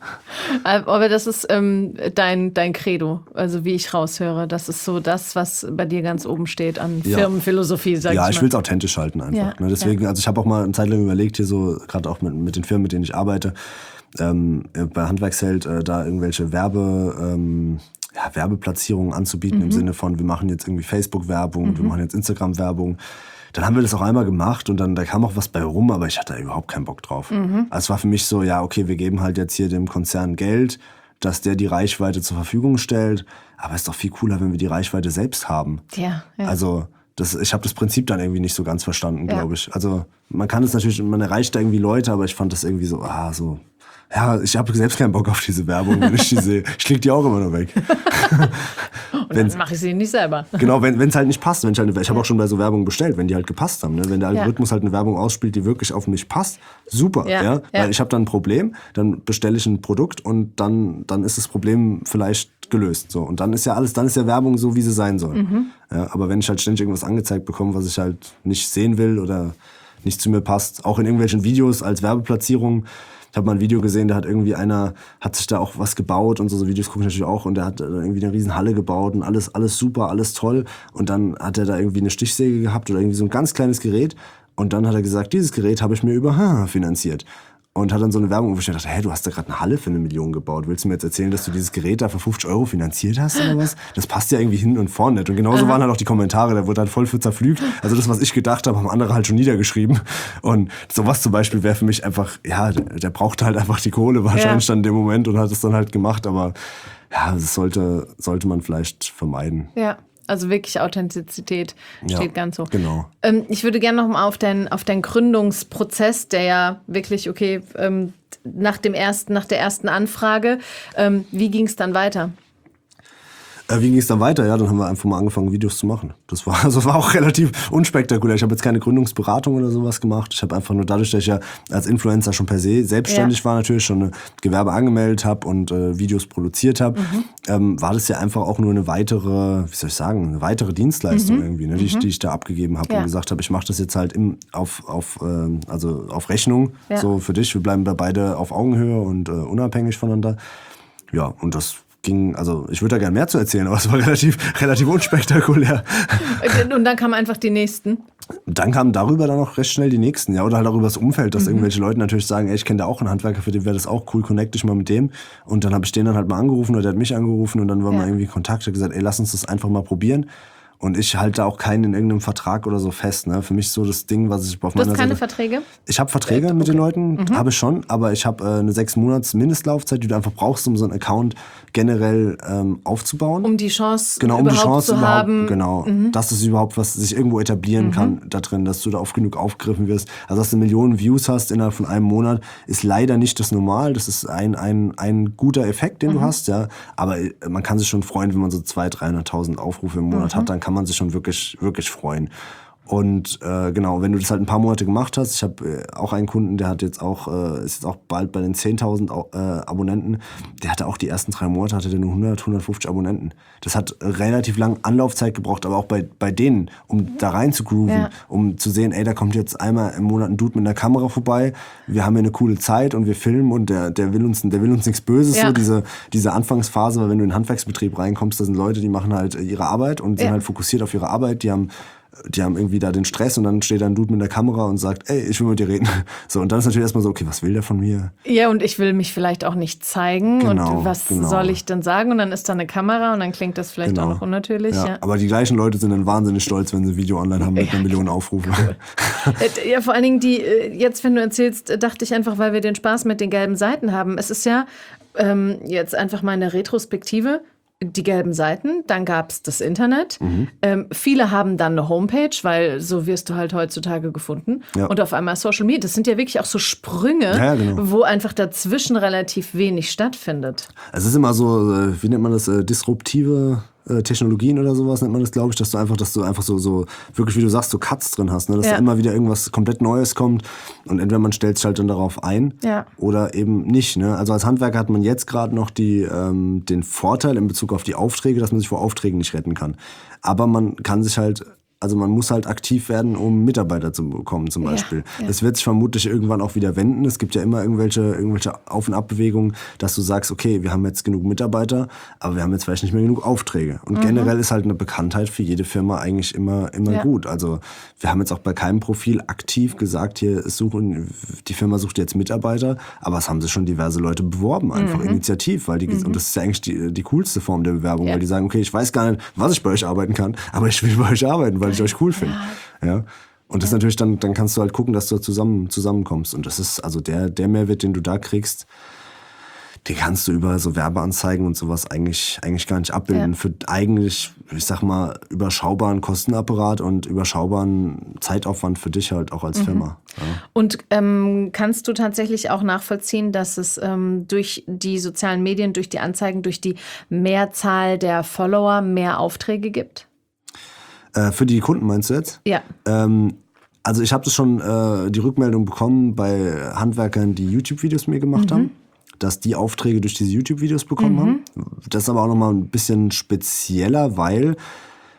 Aber das ist ähm, dein, dein Credo, also wie ich raushöre. Das ist so das, was bei dir ganz oben steht an ja. Firmenphilosophie, sag ja, ich mal. Ja, ich will es authentisch halten einfach. Ja. Ne? Deswegen, ja. also ich habe auch mal eine Zeit lang überlegt, hier so, gerade auch mit, mit den Firmen, mit denen ich arbeite, ähm, bei Handwerksheld äh, da irgendwelche Werbe... Ähm, Ja, Werbeplatzierungen anzubieten mhm. im Sinne von, wir machen jetzt irgendwie Facebook-Werbung, mhm. wir machen jetzt Instagram-Werbung. Dann haben wir das auch einmal gemacht und dann da kam auch was bei rum, aber ich hatte da überhaupt keinen Bock drauf. Mhm. Also es war für mich so, ja, okay, wir geben halt jetzt hier dem Konzern Geld, dass der die Reichweite zur Verfügung stellt. Aber es ist doch viel cooler, wenn wir die Reichweite selbst haben. Ja, ja. Also das, ich habe das Prinzip dann irgendwie nicht so ganz verstanden, ja. glaube ich. Also man kann es natürlich, man erreicht da irgendwie Leute, aber ich fand das irgendwie so, ah, so... Ja, ich habe selbst keinen Bock auf diese Werbung, wenn ich die sehe. Ich klicke die auch immer nur weg. Und dann mache ich sie nicht selber. Genau, wenn es halt nicht passt. Wenn ich halt, ich habe auch schon bei so Werbung bestellt, wenn die halt gepasst haben. Ne? Wenn der Algorithmus ja. halt eine Werbung ausspielt, die wirklich auf mich passt, super. Ja, ja? ja. Weil ich habe dann ein Problem, dann bestelle ich ein Produkt und dann, dann ist das Problem vielleicht gelöst. So. Und dann ist ja alles, dann ist ja Werbung so, wie sie sein soll. Mhm. Ja, aber wenn ich halt ständig irgendwas angezeigt bekomme, was ich halt nicht sehen will oder nicht zu mir passt, auch in irgendwelchen Videos als Werbeplatzierung, Ich habe mal ein Video gesehen, da hat irgendwie einer, hat sich da auch was gebaut und so, so Videos gucke ich natürlich auch und der hat irgendwie eine riesen Halle gebaut und alles, alles super, alles toll und dann hat er da irgendwie eine Stichsäge gehabt oder irgendwie so ein ganz kleines Gerät und dann hat er gesagt, dieses Gerät habe ich mir über Haha finanziert. Und hat dann so eine Werbung, wo ich dachte, hä, du hast da gerade eine Halle für eine Million gebaut. Willst du mir jetzt erzählen, dass du dieses Gerät da für fünfzig Euro finanziert hast oder was? Das passt ja irgendwie hin und vorne nicht. Und genauso Aha. waren halt auch die Kommentare, da wurde halt voll für zerpflügt. Also das, was ich gedacht habe, haben andere halt schon niedergeschrieben. Und sowas zum Beispiel wäre für mich einfach, ja, der, der brauchte halt einfach die Kohle wahrscheinlich ja. dann in dem Moment und hat es dann halt gemacht. Aber ja, das sollte, sollte man vielleicht vermeiden. Ja. Also wirklich Authentizität steht ja, ganz so. Genau. Ähm, ich würde gerne noch mal auf deinen auf deinen Gründungsprozess, der ja wirklich, okay, ähm, nach dem ersten, nach der ersten Anfrage, ähm, wie ging es dann weiter? Äh, wie ging es dann weiter? Ja, dann haben wir einfach mal angefangen, Videos zu machen. Das war, also war auch relativ unspektakulär. Ich habe jetzt keine Gründungsberatung oder sowas gemacht. Ich habe einfach nur dadurch, dass ich ja als Influencer schon per se selbstständig ja. war, natürlich schon ein Gewerbe angemeldet habe und äh, Videos produziert habe, mhm. ähm, war das ja einfach auch nur eine weitere, wie soll ich sagen, eine weitere Dienstleistung mhm. irgendwie, ne, die, mhm. ich, die ich da abgegeben habe ja. und gesagt habe, ich mache das jetzt halt im, auf, auf, äh, also auf Rechnung, ja. so für dich. Wir bleiben da beide auf Augenhöhe und äh, unabhängig voneinander. Ja, und das ging, also ich würde da gerne mehr zu erzählen, aber es war relativ, relativ unspektakulär. Und dann kamen einfach die nächsten? Dann kamen darüber dann auch recht schnell die nächsten, ja, oder halt auch über das Umfeld, dass mhm. irgendwelche Leute natürlich sagen, ey, ich kenne da auch einen Handwerker, für den wäre das auch cool, connect dich mal mit dem. Und dann habe ich den dann halt mal angerufen oder der hat mich angerufen und dann war ja. mal irgendwie in Kontakt, hat gesagt, ey, lass uns das einfach mal probieren. Und ich halte auch keinen in irgendeinem Vertrag oder so fest. Ne? Für mich so das Ding, was ich auf meiner Seite... Du hast keine Seite, Verträge? Ich habe Verträge okay. mit den Leuten, mhm. habe ich schon. Aber ich habe äh, eine sechs Monats Mindestlaufzeit, die du einfach brauchst, um so einen Account generell ähm, aufzubauen. Um die Chance genau, um überhaupt die Chance zu überhaupt, haben. Genau, mhm. dass es überhaupt was sich irgendwo etablieren mhm. kann da drin, dass du da oft genug aufgegriffen wirst. Also dass du Millionen Views hast innerhalb von einem Monat, ist leider nicht das Normal. Das ist ein, ein, ein guter Effekt, den mhm. du hast. Ja. Aber man kann sich schon freuen, wenn man so zweihunderttausend, dreihunderttausend Aufrufe im Monat mhm. hat, dann kann man sich schon wirklich wirklich freuen. Und äh, genau, wenn du das halt ein paar Monate gemacht hast, ich habe äh, auch einen Kunden, der hat jetzt auch, äh, ist jetzt auch bald bei den zehntausend äh, Abonnenten, der hatte auch die ersten drei Monate, hatte der nur hundert, hundertfünfzig Abonnenten. Das hat relativ lang Anlaufzeit gebraucht, aber auch bei, bei denen, um da rein zu grooven, ja. um zu sehen, ey, da kommt jetzt einmal im Monat ein Dude mit einer Kamera vorbei, wir haben hier eine coole Zeit und wir filmen und der, der will uns, der will uns nichts Böses, ja. so diese, diese Anfangsphase, weil wenn du in den Handwerksbetrieb reinkommst, da sind Leute, die machen halt ihre Arbeit und sind ja. halt fokussiert auf ihre Arbeit, die haben Die haben irgendwie da den Stress und dann steht da ein Dude mit der Kamera und sagt, ey, ich will mit dir reden. So, und dann ist natürlich erstmal so, okay, was will der von mir? Ja, und ich will mich vielleicht auch nicht zeigen genau, und was genau. soll ich denn sagen? Und dann ist da eine Kamera und dann klingt das vielleicht genau. auch noch unnatürlich. Ja, ja. Aber die gleichen Leute sind dann wahnsinnig stolz, wenn sie ein Video online haben mit ja, einer Million Aufrufe. Cool. Ja, vor allen Dingen, die, jetzt, wenn du erzählst, dachte ich einfach, weil wir den Spaß mit den gelben Seiten haben. Es ist ja ähm, jetzt einfach mal eine Retrospektive. Die gelben Seiten, dann gab es das Internet. Mhm. Ähm, viele haben dann eine Homepage, weil so wirst du halt heutzutage gefunden. Ja. Und auf einmal Social Media. Das sind ja wirklich auch so Sprünge, ja, genau. wo einfach dazwischen relativ wenig stattfindet. Es ist immer so, wie nennt man das, disruptive Technologien oder sowas nennt man das, glaube ich, dass du einfach, dass du einfach so, so wirklich, wie du sagst, so Cuts drin hast, ne? Dass ja. da immer wieder irgendwas komplett Neues kommt und entweder man stellt sich halt dann darauf ein ja. oder eben nicht, ne? Also als Handwerker hat man jetzt gerade noch die, ähm, den Vorteil in Bezug auf die Aufträge, dass man sich vor Aufträgen nicht retten kann. Aber man kann sich halt Also man muss halt aktiv werden, um Mitarbeiter zu bekommen zum Beispiel. Ja, ja. Das wird sich vermutlich irgendwann auch wieder wenden. Es gibt ja immer irgendwelche, irgendwelche Auf- und Abbewegungen, dass du sagst, okay, wir haben jetzt genug Mitarbeiter, aber wir haben jetzt vielleicht nicht mehr genug Aufträge. Und mhm. generell ist halt eine Bekanntheit für jede Firma eigentlich immer, immer ja. gut. Also wir haben jetzt auch bei keinem Profil aktiv gesagt, hier es suchen, die Firma sucht jetzt Mitarbeiter, aber es haben sich schon diverse Leute beworben, einfach mhm. initiativ. Weil die, mhm. Und das ist ja eigentlich die, die coolste Form der Bewerbung, ja. weil die sagen, okay, ich weiß gar nicht, was ich bei euch arbeiten kann, aber ich will bei euch arbeiten, weil ich euch cool finde. Ja. ja. Und das ja. natürlich dann, dann kannst du halt gucken, dass du zusammen, zusammenkommst. Und das ist, also der, der Mehrwert, den du da kriegst, den kannst du über so Werbeanzeigen und sowas eigentlich, eigentlich gar nicht abbilden. Ja. Für eigentlich, ich sag mal, überschaubaren Kostenapparat und überschaubaren Zeitaufwand für dich halt auch als mhm. Firma. Ja. Und ähm, kannst du tatsächlich auch nachvollziehen, dass es ähm, durch die sozialen Medien, durch die Anzeigen, durch die Mehrzahl der Follower mehr Aufträge gibt? Für die Kunden meinst du jetzt? Ja. Ähm, also ich habe das schon äh, die Rückmeldung bekommen bei Handwerkern, die YouTube-Videos mir gemacht mhm. haben, dass die Aufträge durch diese YouTube-Videos bekommen mhm. haben. Das ist aber auch nochmal ein bisschen spezieller, weil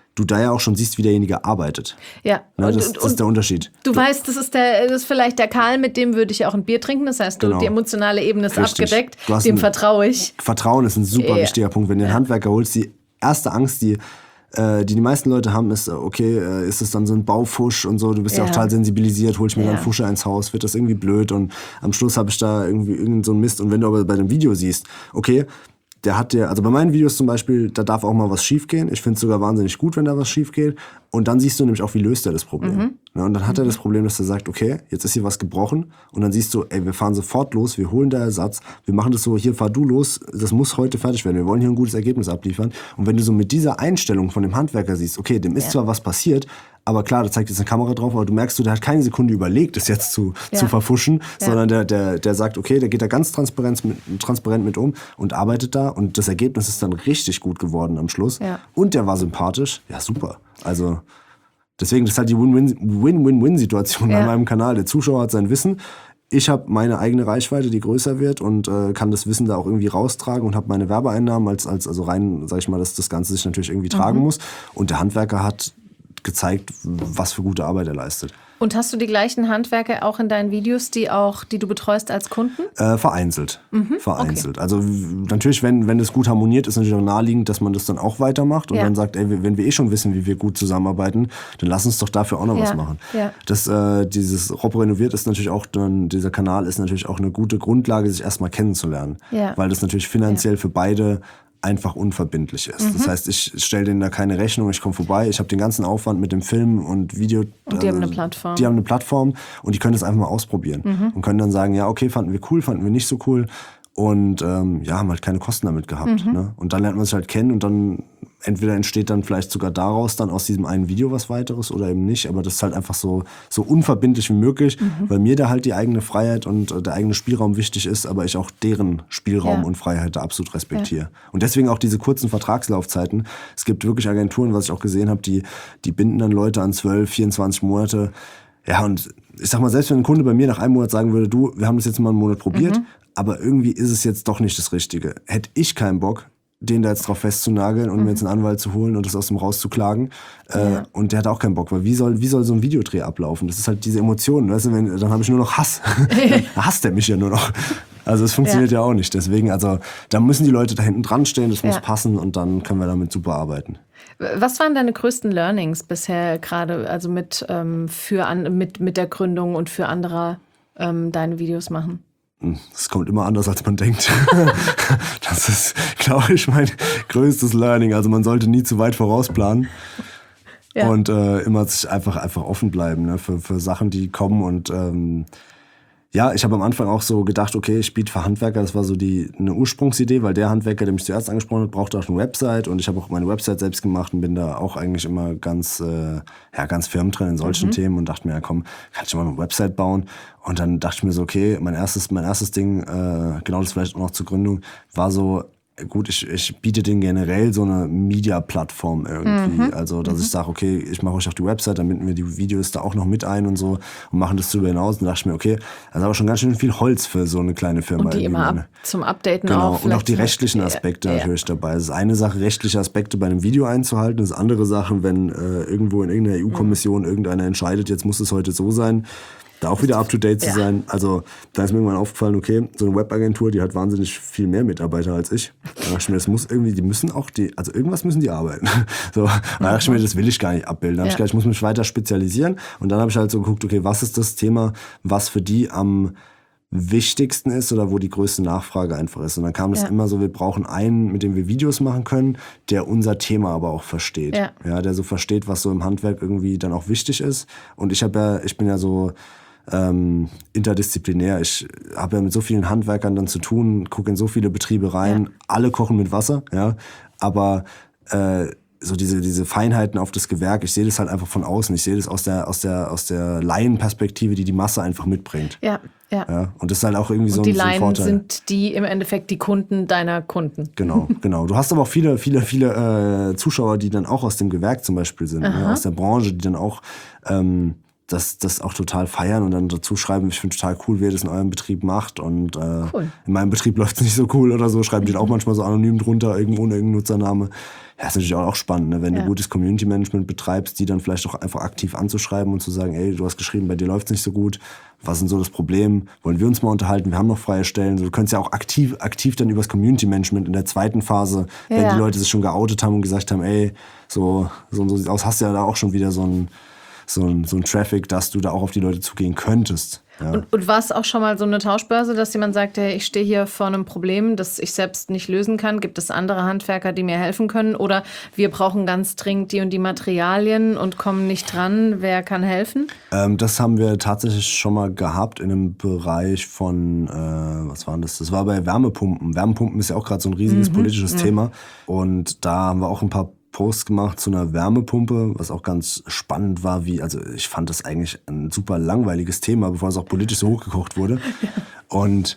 du da ja auch schon siehst, wie derjenige arbeitet. Ja. Ne, und, das, und, das ist der Unterschied. Du, du weißt, das ist, der, das ist vielleicht der Karl, mit dem würde ich auch ein Bier trinken. Das heißt, du, genau. die emotionale Ebene ist Richtig. abgedeckt, Du hast dem ein, vertraue ich. Vertrauen ist ein super Ja. wichtiger Punkt. Wenn du einen Ja. Handwerker holst, die erste Angst, die äh, die die meisten Leute haben, ist, okay, äh, ist es dann so ein Baufusch und so, du bist ja, ja auch total sensibilisiert, hol ich mir ja. dann Fusche ins Haus, wird das irgendwie blöd und am Schluss habe ich da irgendwie irgend so einen Mist. Und wenn du aber bei dem Video siehst, okay, der hat dir, also bei meinen Videos zum Beispiel, da darf auch mal was schief gehen. Ich finde es sogar wahnsinnig gut, wenn da was schief geht. Und dann siehst du nämlich auch, wie löst er das Problem. Mhm. Ja, und dann hat er das Problem, dass er sagt, okay, jetzt ist hier was gebrochen. Und dann siehst du, ey, wir fahren sofort los, wir holen da Ersatz. Wir machen das so, hier fahr du los, das muss heute fertig werden. Wir wollen hier ein gutes Ergebnis abliefern. Und wenn du so mit dieser Einstellung von dem Handwerker siehst, okay, dem ist ja. zwar was passiert, aber klar, da zeigt jetzt eine Kamera drauf, aber du merkst, du, der hat keine Sekunde überlegt, das jetzt zu, ja. zu verfuschen, ja. sondern der, der, der sagt, okay, der geht da ganz transparent mit, transparent mit um und arbeitet da und das Ergebnis ist dann richtig gut geworden am Schluss. Ja. Und der war sympathisch. Ja, super. Also deswegen, das ist halt die Win-Win-Win-Win-Situation ja. bei meinem Kanal. Der Zuschauer hat sein Wissen, ich habe meine eigene Reichweite, die größer wird und äh, kann das Wissen da auch irgendwie raustragen und habe meine Werbeeinnahmen als, als also rein, sag ich mal, dass das Ganze sich natürlich irgendwie mhm. tragen muss. Und der Handwerker hat gezeigt, was für gute Arbeit er leistet. Und hast du die gleichen Handwerker auch in deinen Videos, die auch, die du betreust als Kunden? Äh, vereinzelt. Mhm, vereinzelt. Okay. Also natürlich, wenn, wenn das gut harmoniert, ist natürlich auch naheliegend, dass man das dann auch weitermacht und ja. dann sagt, ey, wenn wir eh schon wissen, wie wir gut zusammenarbeiten, dann lass uns doch dafür auch noch ja. was machen. Ja. Das, äh, dieses Rob renoviert ist natürlich auch, dann, dieser Kanal ist natürlich auch eine gute Grundlage, sich erstmal kennenzulernen. Ja. Weil das natürlich finanziell ja. für beide einfach unverbindlich ist. Mhm. Das heißt, ich stelle denen da keine Rechnung, ich komme vorbei, ich habe den ganzen Aufwand mit dem Film und Video. Und die äh, haben eine Plattform. Die haben eine Plattform und die können das einfach mal ausprobieren. Mhm. Und können dann sagen, ja, okay, fanden wir cool, fanden wir nicht so cool. Und ähm, ja, haben halt keine Kosten damit gehabt. Mhm. Ne? Und dann lernt man sich halt kennen und dann entweder entsteht dann vielleicht sogar daraus dann aus diesem einen Video was weiteres oder eben nicht. Aber das ist halt einfach so, so unverbindlich wie möglich, mhm. weil mir da halt die eigene Freiheit und äh, der eigene Spielraum wichtig ist, aber ich auch deren Spielraum ja. und Freiheit da absolut respektiere. Ja. Und deswegen auch diese kurzen Vertragslaufzeiten. Es gibt wirklich Agenturen, was ich auch gesehen habe, die, die binden dann Leute an zwölf, vierundzwanzig Monate. Ja, und ich sag mal, selbst wenn ein Kunde bei mir nach einem Monat sagen würde, du, wir haben das jetzt mal einen Monat probiert, mhm. aber irgendwie ist es jetzt doch nicht das Richtige. Hätte ich keinen Bock, den da jetzt drauf festzunageln und mhm. mir jetzt einen Anwalt zu holen und das aus dem rauszuklagen. Ja. Äh, und der hat auch keinen Bock, weil wie soll, wie soll so ein Videodreh ablaufen? Das ist halt diese Emotionen, weißt du, wenn, dann habe ich nur noch Hass. Dann hasst er mich ja nur noch. Also es funktioniert ja. ja auch nicht. Deswegen, also da müssen die Leute da hinten dran stehen, das muss ja. passen und dann können wir damit super arbeiten. Was waren deine größten Learnings bisher gerade, also mit, ähm, für an, mit, mit der Gründung und für andere ähm, deine Videos machen? Es kommt immer anders, als man denkt. Das ist, glaube ich, mein größtes Learning. Also man sollte nie zu weit vorausplanen. Ja. Und äh, immer sich einfach, einfach offen bleiben, ne, für, für Sachen, die kommen. Und ähm, ja, ich habe am Anfang auch so gedacht, okay, ich biete für Handwerker, das war so die eine Ursprungsidee, weil der Handwerker, der mich zuerst angesprochen hat, brauchte auch eine Website und ich habe auch meine Website selbst gemacht und bin da auch eigentlich immer ganz, äh, ja, ganz firm drin in solchen mhm. Themen und dachte mir, ja komm, kann ich mal eine Website bauen? Und dann dachte ich mir so, okay, mein erstes, mein erstes Ding, äh, genau das vielleicht auch noch zur Gründung, war so, gut, ich, ich biete denen generell so eine Media-Plattform irgendwie. Mhm. Also, dass mhm. ich sage, okay, ich mache euch auch die Website, dann binden wir die Videos da auch noch mit ein und so und machen das darüber hinaus. Und da dachte ich mir, okay, das ist aber schon ganz schön viel Holz für so eine kleine Firma. Und die immer ab, zum Updaten genau. auch. Und auch die rechtlichen Aspekte ja, natürlich ja. dabei. Es ist eine Sache, rechtliche Aspekte bei einem Video einzuhalten. Das ist andere Sache, wenn äh, irgendwo in irgendeiner E U-Kommission mhm. irgendeiner entscheidet, jetzt muss es heute so sein. Da auch wieder up-to-date zu sein. Ja. Also da ist mir irgendwann aufgefallen, okay, so eine Webagentur, die hat wahnsinnig viel mehr Mitarbeiter als ich. Da dachte ich mir, das muss irgendwie, die müssen auch, die, also irgendwas müssen die arbeiten. So, da dachte ich mir, das will ich gar nicht abbilden. Da habe ja. ich gedacht, ich muss mich weiter spezialisieren. Und dann habe ich halt so geguckt, okay, was ist das Thema, was für die am wichtigsten ist oder wo die größte Nachfrage einfach ist. Und dann kam es ja. immer so, wir brauchen einen, mit dem wir Videos machen können, der unser Thema aber auch versteht. Ja. Ja, der so versteht, was so im Handwerk irgendwie dann auch wichtig ist. Und ich habe ja, ich bin ja so ähm, interdisziplinär. Ich habe ja mit so vielen Handwerkern dann zu tun, gucke in so viele Betriebe rein. Ja. Alle kochen mit Wasser, ja. Aber äh, so diese, diese Feinheiten auf das Gewerk, ich sehe das halt einfach von außen. Ich sehe das aus der, aus der, aus der Laienperspektive, die die Masse einfach mitbringt. Ja, ja. ja und das ist halt auch irgendwie und so ein, die so ein Laien Vorteil. sind die im Endeffekt die Kunden deiner Kunden. Genau, genau. Du hast aber auch viele, viele, viele äh, Zuschauer, die dann auch aus dem Gewerk zum Beispiel sind, ne? Aus der Branche, die dann auch ähm, das, das auch total feiern und dann dazu schreiben, ich finde total cool, wie ihr das in eurem Betrieb macht und äh, cool. In meinem Betrieb läuft es nicht so cool oder so, schreiben die dann auch manchmal so anonym drunter, irgendwo ohne irgendeinen Nutzername. Ja, ist natürlich auch, auch spannend, ne? Wenn ja. du gutes Community-Management betreibst, die dann vielleicht auch einfach aktiv anzuschreiben und zu sagen, ey, du hast geschrieben, bei dir läuft es nicht so gut, was ist denn so das Problem, wollen wir uns mal unterhalten, wir haben noch freie Stellen. Du könntest ja auch aktiv, aktiv dann übers Community-Management in der zweiten Phase, ja. wenn die Leute sich schon geoutet haben und gesagt haben, ey, so, so und so sieht aus, hast du ja da auch schon wieder so ein, so ein, so ein Traffic, dass du da auch auf die Leute zugehen könntest. Ja. Und, und war es auch schon mal so eine Tauschbörse, dass jemand sagt, hey, ich stehe hier vor einem Problem, das ich selbst nicht lösen kann? Gibt es andere Handwerker, die mir helfen können? Oder wir brauchen ganz dringend die und die Materialien und kommen nicht dran. Wer kann helfen? Ähm, das haben wir tatsächlich schon mal gehabt in einem Bereich von, äh, was war das? Das war bei Wärmepumpen. Wärmepumpen ist ja auch gerade so ein riesiges mhm. politisches ja. Thema. Und da haben wir auch ein paar Post gemacht zu einer Wärmepumpe, was auch ganz spannend war, wie, also ich fand das eigentlich ein super langweiliges Thema, bevor es auch politisch so hochgekocht wurde. Ja. Und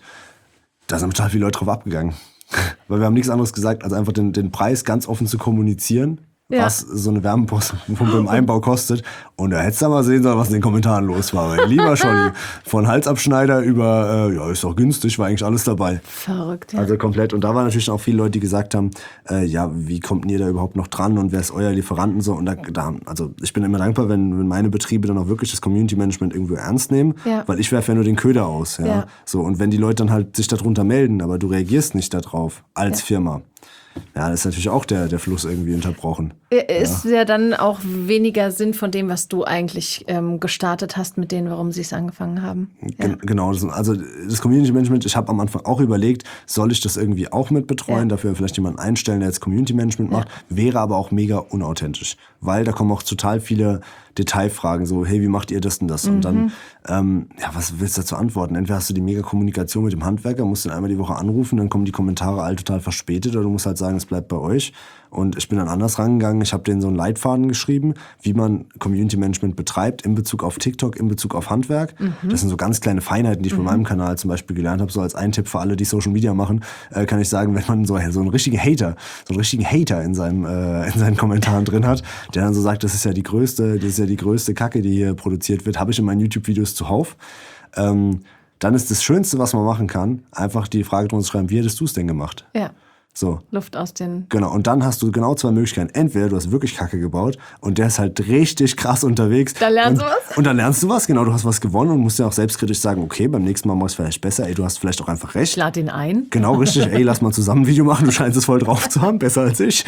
da sind total viele Leute drauf abgegangen. Weil wir haben nichts anderes gesagt, als einfach den, den Preis ganz offen zu kommunizieren, ja. was so eine Wärmepumpe im Einbau kostet. Und da hättest du mal sehen sollen, was in den Kommentaren los war. Weil lieber Scholli, von Halsabschneider über, äh, ja, ist doch günstig, war eigentlich alles dabei. Verrückt, ja. Also komplett. Und da waren natürlich auch viele Leute, die gesagt haben, äh, ja, wie kommt ihr da überhaupt noch dran und wer ist euer Lieferanten so? Und da, da also ich bin immer dankbar, wenn, wenn meine Betriebe dann auch wirklich das Community-Management irgendwo ernst nehmen, ja. weil ich werfe ja nur den Köder aus. Ja? Ja. So, und wenn die Leute dann halt sich darunter melden, aber du reagierst nicht darauf als ja. Firma, ja, das ist natürlich auch der, der Fluss irgendwie unterbrochen. Ist ja. ja dann auch weniger Sinn von dem, was du eigentlich ähm, gestartet hast mit denen, warum sie es angefangen haben. Ja. Gen- genau, das, also das Community Management, ich habe am Anfang auch überlegt, soll ich das irgendwie auch mit betreuen, ja. dafür vielleicht jemanden einstellen, der jetzt Community Management macht, ja. wäre aber auch mega unauthentisch, weil da kommen auch total viele Detailfragen, so, hey, wie macht ihr das denn das? Mhm. Und dann, ähm, ja, was willst du dazu antworten? Entweder hast du die mega Kommunikation mit dem Handwerker, musst ihn einmal die Woche anrufen, dann kommen die Kommentare alle total verspätet, oder du musst halt sagen, es bleibt bei euch. Und ich bin dann anders rangegangen. Ich habe denen so einen Leitfaden geschrieben, wie man Community Management betreibt in Bezug auf TikTok, in Bezug auf Handwerk. Mhm. Das sind so ganz kleine Feinheiten, die ich mhm. bei meinem Kanal zum Beispiel gelernt habe. So als ein Tipp für alle, die Social Media machen, äh, kann ich sagen, wenn man so, so einen richtigen Hater, so einen richtigen Hater in seinem äh, in seinen Kommentaren drin hat, der dann so sagt, das ist ja die größte, das ist ja die größte Kacke, die hier produziert wird, habe ich in meinen YouTube-Videos zuhauf. Ähm, dann ist das Schönste, was man machen kann, einfach die Frage drunter zu schreiben, wie hättest du es denn gemacht? Ja. So. Luft aus den... Genau, und dann hast du genau zwei Möglichkeiten. Entweder du hast wirklich Kacke gebaut und der ist halt richtig krass unterwegs. Dann lernst und, du was? Und dann lernst du was, genau, du hast was gewonnen und musst ja auch selbstkritisch sagen, okay, beim nächsten Mal machst du es vielleicht besser, ey, du hast vielleicht auch einfach recht. Ich lade ihn ein. Genau, richtig, ey, lass mal zusammen ein Video machen, du scheinst es voll drauf zu haben, besser als ich.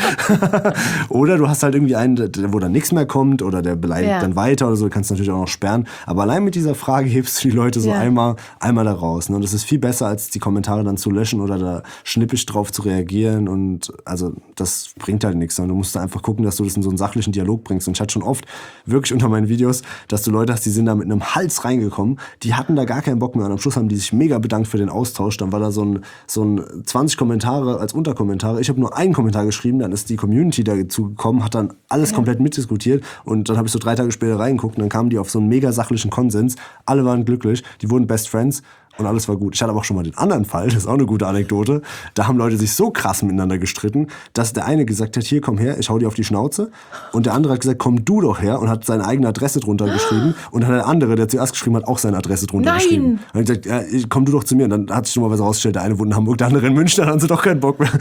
Oder du hast halt irgendwie einen, wo dann nichts mehr kommt oder der beleidigt ja. dann weiter oder so, du kannst natürlich auch noch sperren. Aber allein mit dieser Frage hebst du die Leute so ja. einmal, einmal da raus. Ne? Und das ist viel besser, als die Kommentare dann zu löschen oder da schnippisch drauf zu reagieren und also das bringt halt nichts, sondern du musst da einfach gucken, dass du das in so einen sachlichen Dialog bringst. Und ich hatte schon oft wirklich unter meinen Videos, dass du Leute hast, die sind da mit einem Hals reingekommen, die hatten da gar keinen Bock mehr und am Schluss haben die sich mega bedankt für den Austausch. Dann war da so ein, so ein zwanzig Kommentare als Unterkommentare. Ich habe nur einen Kommentar geschrieben, dann ist die Community dazu gekommen, hat dann alles ja. komplett mitdiskutiert und dann habe ich so drei Tage später reingeguckt und dann kamen die auf so einen mega sachlichen Konsens. Alle waren glücklich, die wurden Best Friends. Und alles war gut. Ich hatte aber auch schon mal den anderen Fall, das ist auch eine gute Anekdote. Da haben Leute sich so krass miteinander gestritten, dass der eine gesagt hat, hier, komm her, ich hau dir auf die Schnauze. Und der andere hat gesagt, komm du doch her und hat seine eigene Adresse drunter geschrieben. Und dann hat der andere, der zuerst geschrieben hat, auch seine Adresse drunter Nein. geschrieben. Und hat gesagt, ja, komm du doch zu mir. Und dann hat sich schon mal was rausgestellt, der eine wohnt in Hamburg, der andere in München, dann haben sie doch keinen Bock mehr.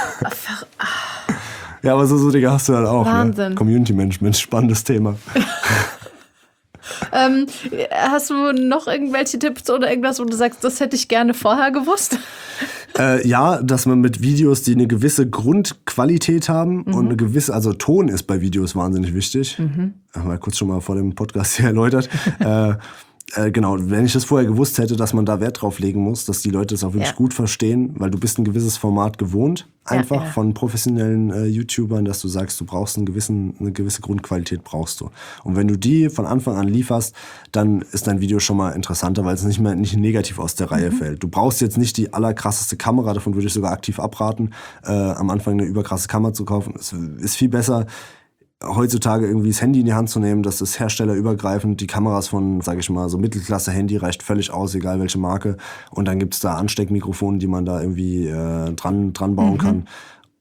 Ja, aber so, so Digga, hast du halt auch. Wahnsinn. Ja. Community Management, spannendes Thema. Ähm, hast du noch irgendwelche Tipps oder irgendwas, wo du sagst, das hätte ich gerne vorher gewusst? Äh, ja, dass man mit Videos, die eine gewisse Grundqualität haben mhm. und eine gewisse, also Ton ist bei Videos wahnsinnig wichtig. Mhm. Mal kurz schon mal vor dem Podcast hier erläutert. äh, Äh, genau, wenn ich das vorher gewusst hätte, dass man da Wert drauf legen muss, dass die Leute das auch wirklich ja. gut verstehen, weil du bist ein gewisses Format gewohnt, einfach ja, ja. von professionellen äh, YouTubern, dass du sagst, du brauchst einen gewissen, eine gewisse Grundqualität brauchst du. Und wenn du die von Anfang an lieferst, dann ist dein Video schon mal interessanter, weil es nicht mehr nicht negativ aus der Reihe mhm. fällt. Du brauchst jetzt nicht die allerkrasseste Kamera, davon würde ich sogar aktiv abraten, äh, am Anfang eine überkrasse Kamera zu kaufen. Es ist viel besser, heutzutage irgendwie das Handy in die Hand zu nehmen, das ist herstellerübergreifend. Die Kameras von, sage ich mal, so Mittelklasse-Handy reicht völlig aus, egal welche Marke. Und dann gibt's da Ansteckmikrofone, die man da irgendwie äh, dran, dran bauen mhm. kann.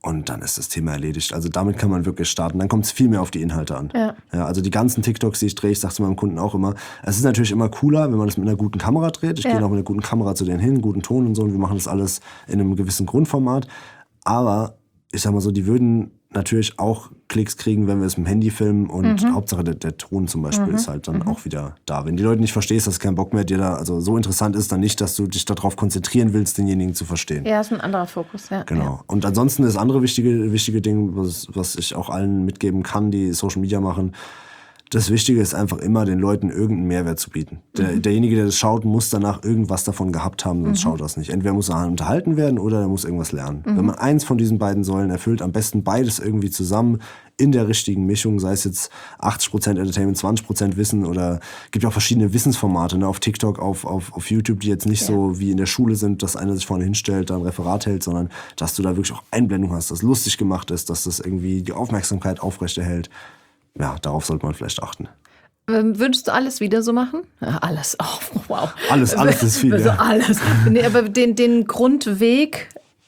Und dann ist das Thema erledigt. Also damit kann man wirklich starten. Dann kommt es viel mehr auf die Inhalte an. Ja. Ja, also die ganzen TikToks, die ich drehe, ich sage zu meinem Kunden auch immer, es ist natürlich immer cooler, wenn man das mit einer guten Kamera dreht. Ich ja. gehe auch mit einer guten Kamera zu denen hin, guten Ton und so. Und wir machen das alles in einem gewissen Grundformat. Aber ich sag mal so, die würden natürlich auch Klicks kriegen, wenn wir es mit dem Handy filmen. Und mhm. Hauptsache der, der Ton zum Beispiel mhm. ist halt dann mhm. auch wieder da. Wenn die Leute nicht verstehst, dass kein Bock mehr dir da, also so interessant ist dann nicht, dass du dich darauf konzentrieren willst, denjenigen zu verstehen. Ja, ist ein anderer Fokus, ja. Genau. Ja. Und ansonsten das andere wichtige, wichtige Ding, was, was ich auch allen mitgeben kann, die Social Media machen, das Wichtige ist einfach immer, den Leuten irgendeinen Mehrwert zu bieten. Der, mhm. Derjenige, der das schaut, muss danach irgendwas davon gehabt haben, sonst mhm. schaut das nicht. Entweder muss er unterhalten werden oder er muss irgendwas lernen. Mhm. Wenn man eins von diesen beiden Säulen erfüllt, am besten beides irgendwie zusammen in der richtigen Mischung, sei es jetzt achtzig Prozent Entertainment, zwanzig Prozent Wissen oder gibt ja auch verschiedene Wissensformate, ne, auf TikTok, auf, auf, auf YouTube, die jetzt nicht ja. so wie in der Schule sind, dass einer sich vorne hinstellt, da ein Referat hält, sondern dass du da wirklich auch Einblendung hast, dass lustig gemacht ist, dass das irgendwie die Aufmerksamkeit aufrechterhält. Ja, darauf sollte man vielleicht achten. Ähm, würdest du alles wieder so machen? Ja, alles, oh, wow. Alles, alles ist viel, also ja. alles. Nee, aber den, den Grundweg...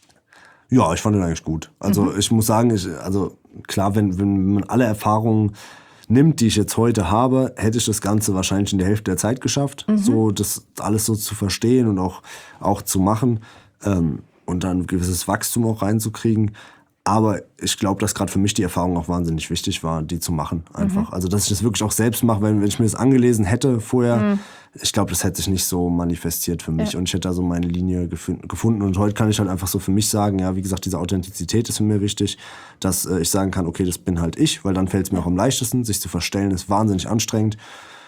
Ja, ich fand den eigentlich gut. Also mhm. ich muss sagen, ich, also klar, wenn, wenn man alle Erfahrungen nimmt, die ich jetzt heute habe, hätte ich das Ganze wahrscheinlich in der Hälfte der Zeit geschafft, mhm. so das alles so zu verstehen und auch, auch zu machen ähm, und dann ein gewisses Wachstum auch reinzukriegen. Aber ich glaube, dass gerade für mich die Erfahrung auch wahnsinnig wichtig war, die zu machen einfach. Mhm. Also dass ich das wirklich auch selbst mache, wenn, wenn ich mir das angelesen hätte vorher, mhm. ich glaube, das hätte sich nicht so manifestiert für mich. Ja. Und ich hätte da so meine Linie gefü- gefunden. Und heute kann ich halt einfach so für mich sagen, ja, wie gesagt, diese Authentizität ist für mich wichtig, dass äh, ich sagen kann, okay, das bin halt ich, weil dann fällt es mir auch am leichtesten. Sich zu verstellen ist wahnsinnig anstrengend.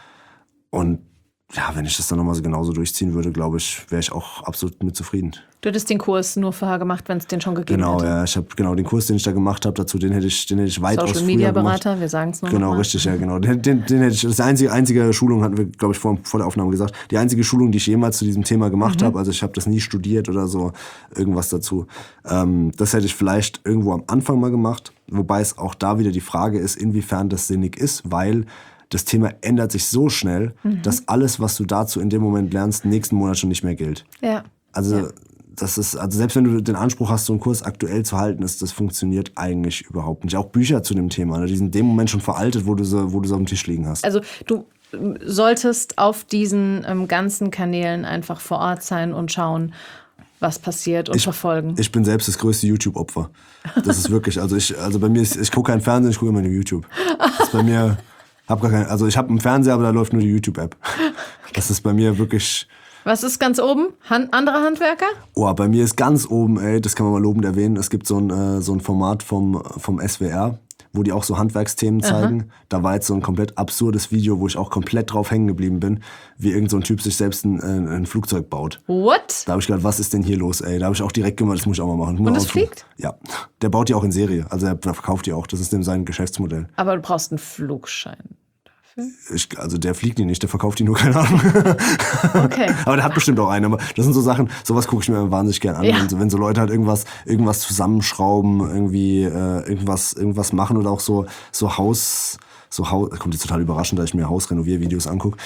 Und ja, wenn ich das dann nochmal so genauso durchziehen würde, glaube ich, wäre ich auch absolut mit zufrieden. Du hättest den Kurs nur vorher gemacht, wenn es den schon gegeben genau, hätte? Genau, ja. Ich habe genau den Kurs, den ich da gemacht habe, dazu, den hätte ich, den hätte ich weitaus Social Media Berater, wir sagen es noch Genau, mal. richtig, ja, genau. Den, den, den hätte ich, das ist die einzige, einzige Schulung, hatten wir, glaube ich, vor, vor der Aufnahme gesagt, die einzige Schulung, die ich jemals zu diesem Thema gemacht mhm. habe. Also ich habe das nie studiert oder so, irgendwas dazu. Ähm, das hätte ich vielleicht irgendwo am Anfang mal gemacht, wobei es auch da wieder die Frage ist, inwiefern das sinnig ist, weil das Thema ändert sich so schnell, mhm. dass alles, was du dazu in dem Moment lernst, nächsten Monat schon nicht mehr gilt. Ja. Also ja. das ist, also selbst wenn du den Anspruch hast, so einen Kurs aktuell zu halten, ist, das funktioniert eigentlich überhaupt nicht. Auch Bücher zu dem Thema, ne, die sind in dem Moment schon veraltet, wo du sie, wo du sie auf dem Tisch liegen hast. Also du solltest auf diesen ähm, ganzen Kanälen einfach vor Ort sein und schauen, was passiert und ich, verfolgen. Ich bin selbst das größte YouTube-Opfer. Das ist wirklich, also ich, also bei mir ist, ich gucke keinen Fernsehen, ich gucke immer nur YouTube. Das ist bei mir, hab gar kein, also ich habe einen Fernseher, aber da läuft nur die YouTube-App. Das ist bei mir wirklich... Was ist ganz oben? Han- andere Handwerker? Oh, bei mir ist ganz oben, ey, das kann man mal lobend erwähnen, es gibt so ein, äh, so ein Format vom, vom S W R, wo die auch so Handwerksthemen zeigen. Aha. Da war jetzt so ein komplett absurdes Video, wo ich auch komplett drauf hängen geblieben bin, wie irgend so ein Typ sich selbst ein, ein, ein Flugzeug baut. What? Da habe ich gedacht, was ist denn hier los, ey? Da habe ich auch direkt gemacht, das muss ich auch mal machen. Und es fliegt? Ja. Der baut die auch in Serie, also er verkauft die auch, das ist dem sein Geschäftsmodell. Aber du brauchst einen Flugschein. Ich, also der fliegt die nicht, der verkauft die nur, keine Ahnung. Okay. Aber der hat bestimmt auch einen. Aber das sind so Sachen, sowas gucke ich mir wahnsinnig gern an. Ja. Wenn, so, wenn so Leute halt irgendwas, irgendwas zusammenschrauben, irgendwie äh, irgendwas, irgendwas machen oder auch so, so Haus... So Haus, kommt jetzt total überraschend, da ich mir Hausrenoviervideos angucke.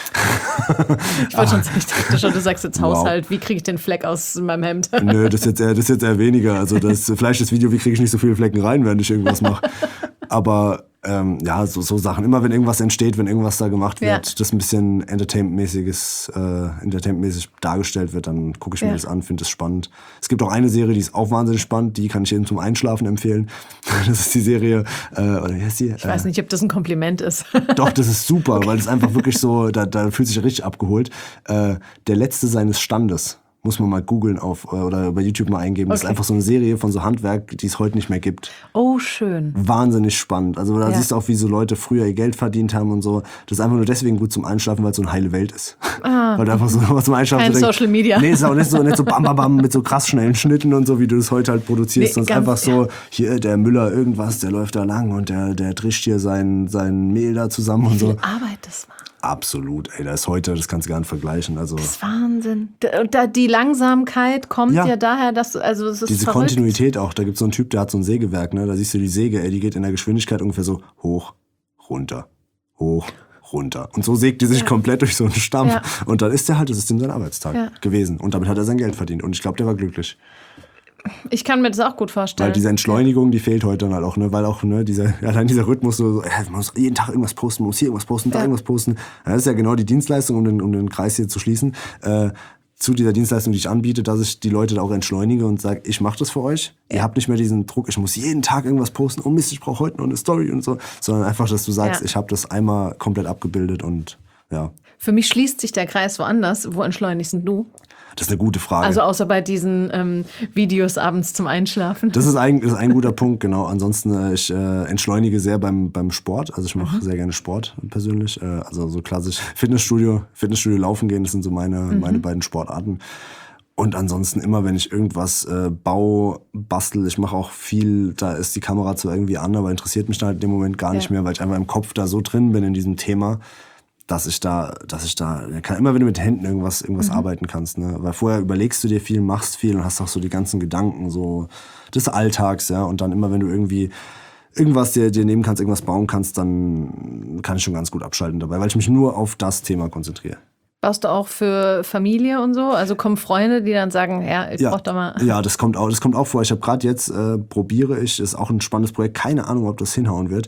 Ich wollte schon sagen, ich dachte schon, du sagst jetzt Haushalt, wow. Wie kriege ich den Fleck aus meinem Hemd? Nö, das ist jetzt eher, das ist jetzt eher weniger. Also das, vielleicht das Video, wie kriege ich nicht so viele Flecken rein, während ich irgendwas mache. Aber ähm, ja, so, so Sachen. Immer wenn irgendwas entsteht, wenn irgendwas da gemacht wird, ja. das ein bisschen Entertainment-mäßiges, äh, Entertainment-mäßig dargestellt wird, dann gucke ich ja. mir das an, finde es spannend. Es gibt auch eine Serie, die ist auch wahnsinnig spannend, die kann ich Ihnen zum Einschlafen empfehlen. Das ist die Serie, äh, oder wie heißt die? Ich weiß nicht, ob das ein Kompliment ist. Doch, das ist super, okay. Weil es einfach wirklich so, da, da fühlt sich richtig abgeholt. Äh, der Letzte seines Standes. Muss man mal googeln auf oder bei YouTube mal eingeben. Okay. Das ist einfach so eine Serie von so Handwerk, die es heute nicht mehr gibt. Oh, schön. Wahnsinnig spannend. Also da ja. siehst du auch, wie so Leute früher ihr Geld verdient haben und so. Das ist einfach nur deswegen gut zum Einschlafen, weil es so eine heile Welt ist. Ah. Weil du einfach so was zum Einschlafen Kein so Social denkst, Media. Nee, ist auch nicht so, nicht so bam, bam, bam mit so krass schnellen Schnitten und so, wie du das heute halt produzierst. Nee, sonst einfach so, hier der Müller irgendwas, der läuft da lang und der, der trischt hier sein, sein Mehl da zusammen wie und so. Wie viel Arbeit das war. Absolut, ey, das ist heute, das kannst du gar nicht vergleichen. Also das ist Wahnsinn. Und da die Langsamkeit kommt ja, ja daher, dass also es ist diese verrückt. Kontinuität auch. Da gibt es so einen Typ, der hat so ein Sägewerk, ne? Da siehst du die Säge, ey, die geht in der Geschwindigkeit ungefähr so hoch, runter, hoch, runter. Und so sägt die sich ja. komplett durch so einen Stamm. Ja. Und dann ist der halt, das ist ihm sein Arbeitstag ja. gewesen. Und damit hat er sein Geld verdient. Und ich glaube, der war glücklich. Ich kann mir das auch gut vorstellen. Weil diese Entschleunigung, die fehlt heute dann halt auch, ne? Weil auch ne, dieser, ja, dann dieser Rhythmus, so, ja, man muss jeden Tag irgendwas posten, man muss hier irgendwas posten, da ja. irgendwas posten. Das ist ja genau die Dienstleistung, um den, um den Kreis hier zu schließen. Äh, zu dieser Dienstleistung, die ich anbiete, dass ich die Leute da auch entschleunige und sage, ich mache das für euch. Ja. Ihr habt nicht mehr diesen Druck, ich muss jeden Tag irgendwas posten. Oh Mist, ich brauche heute noch eine Story und so. Sondern einfach, dass du sagst, ja. ich habe das einmal komplett abgebildet und ja. Für mich schließt sich der Kreis woanders. Wo entschleunigst du? Das ist eine gute Frage. Also außer bei diesen ähm, Videos abends zum Einschlafen. Das ist ein, das ist ein guter Punkt, genau. Ansonsten, äh, ich äh, entschleunige sehr beim, beim Sport. Also ich mache mhm. sehr gerne Sport persönlich. Äh, also so klassisch Fitnessstudio, Fitnessstudio laufen gehen, das sind so meine, mhm. meine beiden Sportarten. Und ansonsten immer, wenn ich irgendwas äh, baue, bastel, ich mache auch viel, da ist die Kamera zwar irgendwie an, aber interessiert mich da halt in dem Moment gar nicht ja. mehr, weil ich einfach im Kopf da so drin bin in diesem Thema, dass ich da, dass ich da, kann, immer wenn du mit Händen irgendwas, irgendwas mhm. arbeiten kannst, ne? Weil vorher überlegst du dir viel, machst viel und hast auch so die ganzen Gedanken so des Alltags, ja, und dann immer, wenn du irgendwie irgendwas dir, dir nehmen kannst, irgendwas bauen kannst, dann kann ich schon ganz gut abschalten dabei, weil ich mich nur auf das Thema konzentriere. Baust du auch für Familie und so? Also kommen Freunde, die dann sagen, ja, ich ja, brauch doch mal... Ja, das kommt auch, das kommt auch vor. Ich habe gerade jetzt, äh, probiere ich, ist auch ein spannendes Projekt, keine Ahnung, ob das hinhauen wird.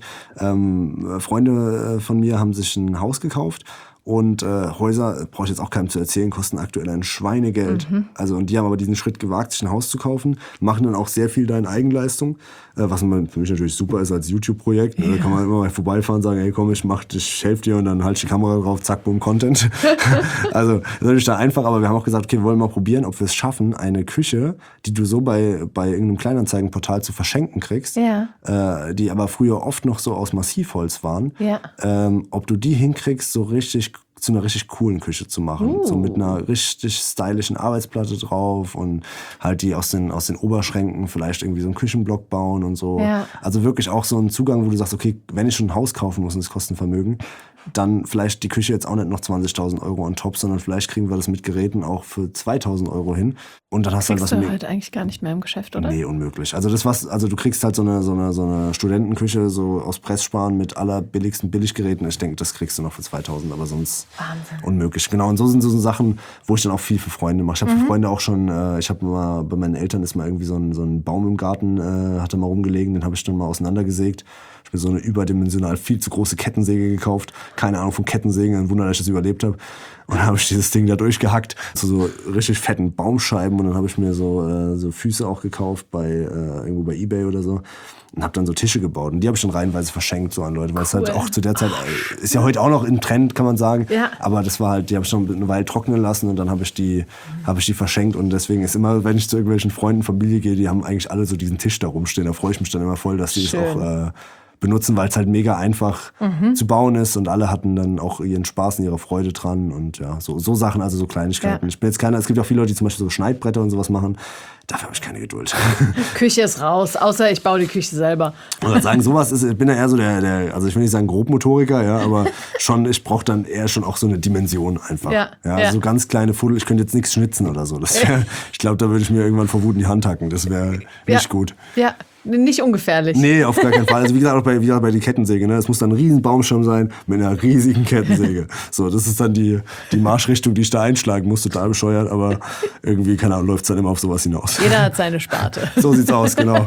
Ähm, Freunde von mir haben sich ein Haus gekauft. Und äh, Häuser, brauche ich jetzt auch keinem zu erzählen, kosten aktuell ein Schweinegeld. Mhm. Also, und die haben aber diesen Schritt gewagt, sich ein Haus zu kaufen, machen dann auch sehr viel da in Eigenleistung, äh, was für mich natürlich super ist als YouTube-Projekt. Ja. Da kann man immer mal vorbeifahren und sagen, hey komm, ich mach, ich helfe dir und dann halt ich die Kamera drauf, zack, boom, Content. Also, das ist natürlich da einfach, aber wir haben auch gesagt, okay, wir wollen mal probieren, ob wir es schaffen, eine Küche, die du so bei, bei irgendeinem Kleinanzeigenportal zu verschenken kriegst, ja. äh, die aber früher oft noch so aus Massivholz waren, ja. ähm, ob du die hinkriegst, so richtig zu einer richtig coolen Küche zu machen. Uh. So mit einer richtig stylischen Arbeitsplatte drauf und halt die aus den, aus den Oberschränken vielleicht irgendwie so einen Küchenblock bauen und so. Ja. Also wirklich auch so ein Zugang, wo du sagst, okay, wenn ich schon ein Haus kaufen muss und es kostet ein Vermögen, dann vielleicht die Küche jetzt auch nicht noch zwanzigtausend Euro on top, sondern vielleicht kriegen wir das mit Geräten auch für zweitausend Euro hin. Und dann hast Kriegst du halt was was du halt eigentlich gar nicht mehr im Geschäft, oder? Nee, unmöglich. Also das was, also du kriegst halt so eine, so eine, so eine Studentenküche so aus Pressspan mit allerbilligsten Billiggeräten. Ich denke, das kriegst du noch für zweitausend, aber sonst Wahnsinn. Unmöglich. Genau. Und so sind so Sachen, wo ich dann auch viel für Freunde mache. Ich habe Mhm. für Freunde auch schon, äh, ich habe mal, bei meinen Eltern ist mal irgendwie so ein, so ein Baum im Garten, äh, hatte mal rumgelegen, den habe ich dann mal auseinandergesägt. Ich habe mir so eine überdimensional viel zu große Kettensäge gekauft. Keine Ahnung von Kettensägen, ein Wunder, dass ich das überlebt habe. Und dann habe ich dieses Ding da durchgehackt zu so richtig fetten Baumscheiben. Und dann habe ich mir so, äh, so Füße auch gekauft bei äh, irgendwo bei eBay oder so. Und habe dann so Tische gebaut. Und die habe ich dann reihenweise verschenkt so an Leute. Weil es Cool. halt auch zu der Zeit, äh, ist ja heute auch noch im Trend, kann man sagen. Ja. Aber das war halt, die habe ich schon eine Weile trocknen lassen und dann habe ich die, habe ich die verschenkt. Und deswegen ist immer, wenn ich zu irgendwelchen Freunden, Familie gehe, die haben eigentlich alle so diesen Tisch da rumstehen. Da freue ich mich dann immer voll, dass die Schön. das auch äh, benutzen, weil es halt mega einfach Mhm. zu bauen ist und alle hatten dann auch ihren Spaß und ihre Freude dran und ja, so, so Sachen, also so Kleinigkeiten. Ja. Ich bin jetzt keiner, es gibt auch viele Leute, die zum Beispiel so Schneidbretter und sowas machen. Dafür habe ich keine Geduld. Küche ist raus, außer ich baue die Küche selber. Ich würde sagen, sowas ist, ich bin ja eher so der, der, also ich will nicht sagen Grobmotoriker, ja, aber schon, ich brauche dann eher schon auch so eine Dimension einfach. Ja, ja, ja. So ganz kleine Fuddel, ich könnte jetzt nichts schnitzen oder so. Das wär, ich glaube, da würde ich mir irgendwann vor Wut in die Hand hacken. Das wäre nicht Ja. gut. Ja, nicht ungefährlich. Nee, auf gar keinen Fall. Also wie gesagt, auch bei, wie gesagt, bei der Kettensäge, ne? Es muss dann ein riesen Baumstamm sein mit einer riesigen Kettensäge. So, das ist dann die, die Marschrichtung, die ich da einschlagen muss, total bescheuert, aber irgendwie, keine Ahnung, läuft es dann immer auf sowas hinaus. Jeder hat seine Sparte. So sieht's aus, genau.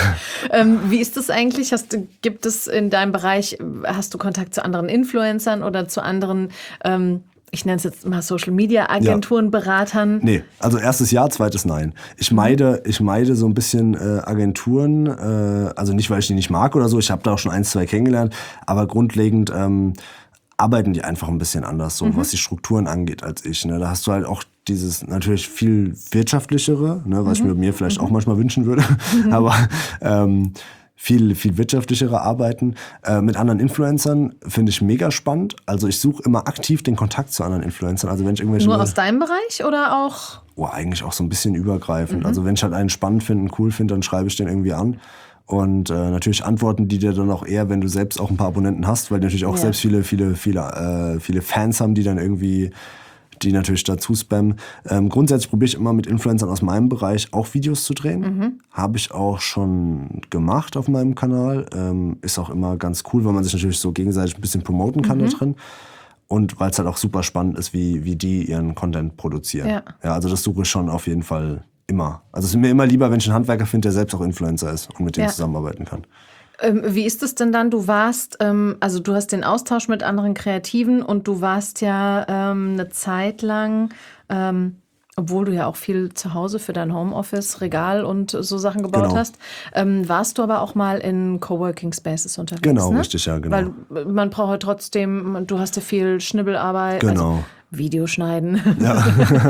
Ähm, wie ist das eigentlich? Hast du, gibt es in deinem Bereich, hast du Kontakt zu anderen Influencern oder zu anderen, ähm, ich nenne es jetzt mal Social-Media-Agenturen, Ja. Beratern? Nee, also erstes Ja, zweites Nein. Ich meide, ich meide so ein bisschen äh, Agenturen, äh, also nicht, weil ich die nicht mag oder so, ich habe da auch schon ein, zwei kennengelernt, aber grundlegend ähm, arbeiten die einfach ein bisschen anders, so Mhm. was die Strukturen angeht als ich. Ne? Da hast du halt auch dieses natürlich viel wirtschaftlichere, ne, was Mhm. ich mir, mir vielleicht auch manchmal wünschen würde, aber ähm, viel, viel wirtschaftlichere Arbeiten. Äh, mit anderen Influencern finde ich mega spannend. Also ich suche immer aktiv den Kontakt zu anderen Influencern. Also wenn ich irgendwelche Nur aus deinem Bereich oder auch? Oh, eigentlich auch so ein bisschen übergreifend. Mhm. Also wenn ich halt einen spannend finde, cool finde, dann schreibe ich den irgendwie an. Und äh, natürlich antworten die dir dann auch eher, wenn du selbst auch ein paar Abonnenten hast, weil die natürlich auch Ja. selbst viele, viele, viele, äh, viele Fans haben, die dann irgendwie, die natürlich dazu spammen. Ähm, grundsätzlich probiere ich immer mit Influencern aus meinem Bereich auch Videos zu drehen. Mhm. Habe ich auch schon gemacht auf meinem Kanal. Ähm, ist auch immer ganz cool, weil man sich natürlich so gegenseitig ein bisschen promoten kann Mhm. da drin. Und weil es halt auch super spannend ist, wie, wie die ihren Content produzieren. Ja. Ja, also das suche ich schon auf jeden Fall immer. Also es ist mir immer lieber, wenn ich einen Handwerker finde, der selbst auch Influencer ist und mit dem Ja. zusammenarbeiten kann. Ähm, wie ist es denn dann? Du warst, ähm, also du hast den Austausch mit anderen Kreativen und du warst ja ähm, eine Zeit lang, ähm, obwohl du ja auch viel zu Hause für dein Homeoffice, Regal und so Sachen gebaut Genau. hast, ähm, warst du aber auch mal in Coworking Spaces unterwegs, Genau, ne? richtig, ja, genau. Weil man braucht ja trotzdem, du hast ja viel Schnibbelarbeit, Genau. also Videoschneiden. Ja.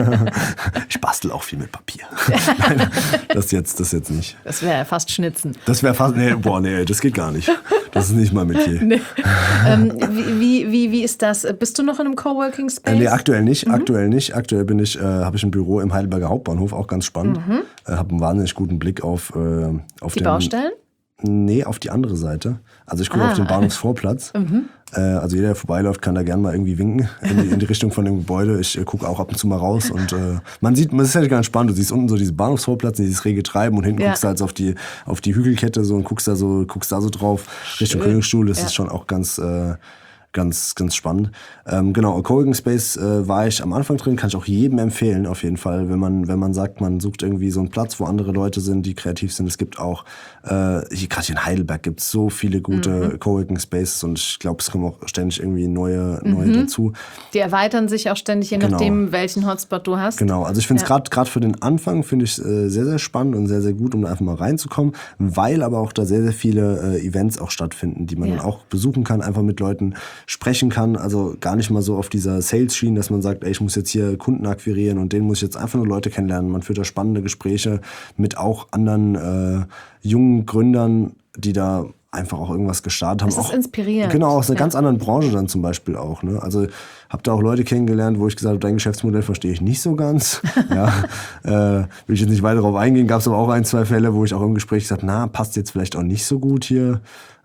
Ich bastel auch viel mit Papier. Nein, das jetzt, das jetzt nicht. Das wäre ja fast Schnitzen. Das wäre fast, nee, boah, nee, das geht gar nicht. Das ist nicht mal mit hier. Nee. ähm, wie, wie, wie ist das? Bist du noch in einem Coworking Space? Äh, nee, aktuell nicht, mhm. aktuell nicht. Aktuell bin ich, äh, habe ich ein Büro im Heidelberger Hauptbahnhof, auch ganz spannend. Mhm. Äh, habe einen wahnsinnig guten Blick auf, äh, auf die den, Baustellen? Nee, auf die andere Seite. Also ich gucke ah. auf den Bahnhofsvorplatz. Mhm. Äh, also jeder, der vorbeiläuft, kann da gerne mal irgendwie winken in die, in die Richtung von dem Gebäude. Ich äh, gucke auch ab und zu mal raus und äh, man sieht, das ist halt ganz spannend. Du siehst unten so diesen Bahnhofsvorplatz, dieses rege Treiben und hinten ja. guckst du halt so auf die, auf die Hügelkette so und guckst da so, guckst da so drauf Richtung Schön. Königsstuhl. Das ja. ist schon auch ganz... Äh, Ganz, ganz spannend. Ähm, genau, Coworking Space äh, war ich am Anfang drin, kann ich auch jedem empfehlen, auf jeden Fall, wenn man, wenn man sagt, man sucht irgendwie so einen Platz, wo andere Leute sind, die kreativ sind. Es gibt auch, äh, hier, gerade hier in Heidelberg gibt es so viele gute mhm. Coworking Spaces und ich glaube, es kommen auch ständig irgendwie neue, neue mhm. dazu. Die erweitern sich auch ständig, je genau. nachdem, welchen Hotspot du hast. Genau, also ich finde es ja. gerade gerade für den Anfang, finde ich äh, sehr, sehr spannend und sehr, sehr gut, um da einfach mal reinzukommen, weil aber auch da sehr, sehr viele äh, Events auch stattfinden, die man ja. dann auch besuchen kann, einfach mit Leuten sprechen kann. Also gar nicht mal so auf dieser Sales-Schiene, dass man sagt, ey, ich muss jetzt hier Kunden akquirieren und denen muss ich jetzt einfach nur Leute kennenlernen. Man führt da spannende Gespräche mit auch anderen äh, jungen Gründern, die da einfach auch irgendwas gestartet haben. Das ist auch, inspirierend. Genau, aus einer ja. ganz anderen Branche dann zum Beispiel auch. Ne? Also habe da auch Leute kennengelernt, wo ich gesagt habe, dein Geschäftsmodell verstehe ich nicht so ganz. ja, äh, will ich jetzt nicht weiter darauf eingehen, gab es aber auch ein, zwei Fälle, wo ich auch im Gespräch gesagt habe, na, passt jetzt vielleicht auch nicht so gut hier.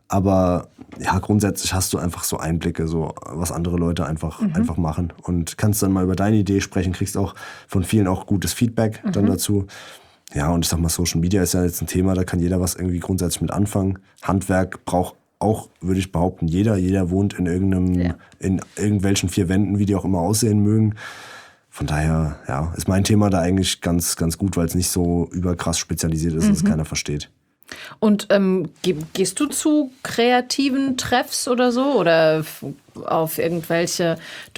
Aber ja, grundsätzlich hast du einfach so Einblicke, so was andere Leute einfach, mhm. einfach machen. Und kannst dann mal über deine Idee sprechen, kriegst auch von vielen auch gutes Feedback mhm. dann dazu. Ja, und ich sag mal, Social Media ist ja jetzt ein Thema, da kann jeder was irgendwie grundsätzlich mit anfangen. Handwerk braucht auch, würde ich behaupten, jeder. Jeder wohnt in irgendeinem, ja. in irgendwelchen vier Wänden, wie die auch immer aussehen mögen. Von daher, ja, ist mein Thema da eigentlich ganz, ganz gut, weil es nicht so überkrass spezialisiert ist, mhm. dass es keiner versteht. Und ähm, ge- gehst du zu kreativen Treffs oder so? Oder f- auf irgendwelche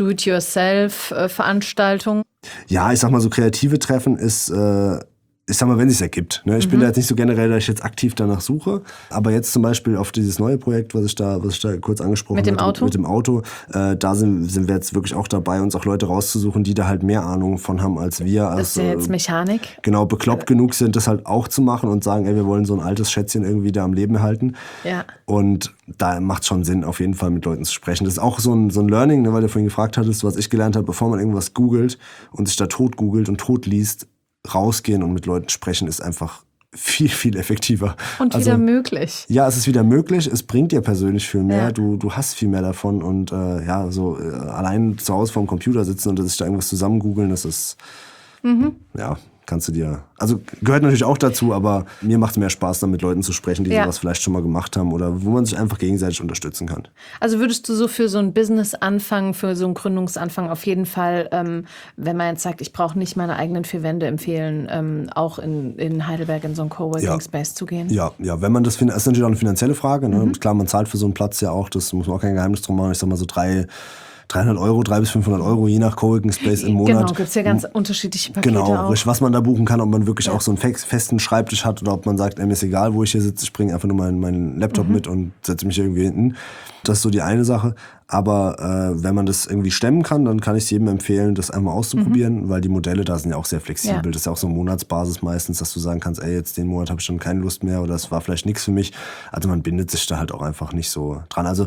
Do-it-yourself-Veranstaltungen? Ja, ich sag mal, so kreative Treffen ist... Äh, Ich sag mal, wenn es sich ergibt. Ne? Ich mhm. bin da jetzt nicht so generell, dass ich jetzt aktiv danach suche. Aber jetzt zum Beispiel auf dieses neue Projekt, was ich da, was ich da kurz angesprochen habe. Mit dem hatte, Auto? Mit dem Auto. Äh, da sind, sind wir jetzt wirklich auch dabei, uns auch Leute rauszusuchen, die da halt mehr Ahnung von haben als wir. Das ist ja jetzt Mechanik. Genau, bekloppt genug sind, das halt auch zu machen und sagen, ey, wir wollen so ein altes Schätzchen irgendwie da am Leben erhalten. Ja. Und da macht es schon Sinn, auf jeden Fall mit Leuten zu sprechen. Das ist auch so ein, so ein Learning, ne, weil du vorhin gefragt hattest, was ich gelernt habe, bevor man irgendwas googelt und sich da tot googelt und tot liest, rausgehen und mit Leuten sprechen ist einfach viel, viel effektiver. Und also, wieder möglich. Ja, es ist wieder möglich. Es bringt dir persönlich viel mehr. Ja. Du, du hast viel mehr davon. Und äh, ja, so äh, allein zu Hause vorm Computer sitzen und sich da irgendwas zusammen googeln, das ist, mhm. ja, kannst du dir... Also gehört natürlich auch dazu, aber mir macht es mehr Spaß, dann mit Leuten zu sprechen, die ja. sowas vielleicht schon mal gemacht haben oder wo man sich einfach gegenseitig unterstützen kann. Also würdest du so für so ein Business-Anfang, für so einen Gründungsanfang auf jeden Fall, ähm, wenn man jetzt sagt, ich brauche nicht meine eigenen vier Wände, empfehlen, ähm, auch in, in Heidelberg in so einen Coworking-Space ja. zu gehen? Ja, ja, wenn man das findet, ist natürlich auch eine finanzielle Frage. Ne? Mhm. Klar, man zahlt für so einen Platz ja auch, das muss man auch kein Geheimnis drum machen. Ich sag mal so drei... dreihundert Euro, dreihundert bis fünfhundert Euro, je nach Coworking Space im Monat. Genau, gibt es ja ganz unterschiedliche Pakete genau, auch. was man da buchen kann, ob man wirklich ja. auch so einen festen Schreibtisch hat oder ob man sagt, ey, mir ist egal, wo ich hier sitze, ich bringe einfach nur meinen, meinen Laptop mhm. mit und setze mich irgendwie hinten. Das ist so die eine Sache. Aber äh, wenn man das irgendwie stemmen kann, dann kann ich es jedem empfehlen, das einmal auszuprobieren, mhm. weil die Modelle da sind ja auch sehr flexibel. Ja. Das ist ja auch so eine Monatsbasis meistens, dass du sagen kannst, ey, jetzt den Monat habe ich schon keine Lust mehr oder es war vielleicht nichts für mich. Also man bindet sich da halt auch einfach nicht so dran. Also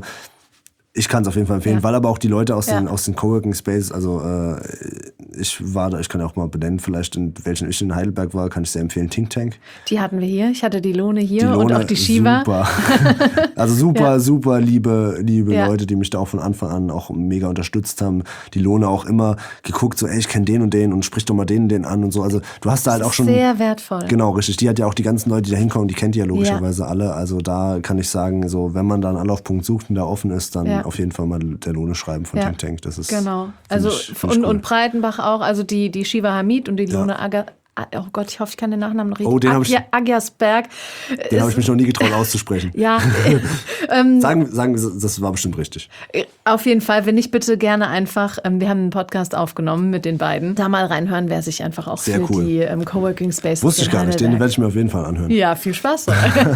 ich kann es auf jeden Fall empfehlen, ja. weil aber auch die Leute aus ja. den, aus den Coworking Spaces, also äh, ich war da, ich kann ja auch mal benennen, vielleicht in welchen ich in Heidelberg war, kann ich sehr empfehlen, Think Tank. Die hatten wir hier, ich hatte die Lohne hier die Lohne, und auch die Shiva. Super. Also super, ja. super liebe, liebe ja. Leute, die mich da auch von Anfang an auch mega unterstützt haben. Die Lohne auch immer geguckt, so ey, ich kenne den und den und sprich doch mal den und den an und so. Also du hast da halt auch schon... Sehr wertvoll. Genau, richtig. Die hat ja auch die ganzen Leute, die da hinkommen, die kennt die ja logischerweise ja. alle. Also da kann ich sagen, so wenn man da einen Anlaufpunkt sucht und da offen ist, dann ja. auf jeden Fall mal der Lohne schreiben von ja. Think Tank. Das ist genau. Also ich, und, cool. und Breitenbach auch, also die, die Shiva Hamid und die Lohne ja. Aga, oh Gott, ich hoffe, ich kann den Nachnamen noch richtig. Oh, den habe ich, Agiasberg. Den habe ich mich noch nie getraut auszusprechen. Ja. ähm, sagen, sagen, das war bestimmt richtig. Auf jeden Fall, wenn nicht, bitte gerne einfach, ähm, wir haben einen Podcast aufgenommen mit den beiden, da mal reinhören, wer sich einfach auch Sehr für cool. die ähm, Coworking Spaces Wusste ich gar nicht, den werde ich mir auf jeden Fall anhören. Ja, viel Spaß.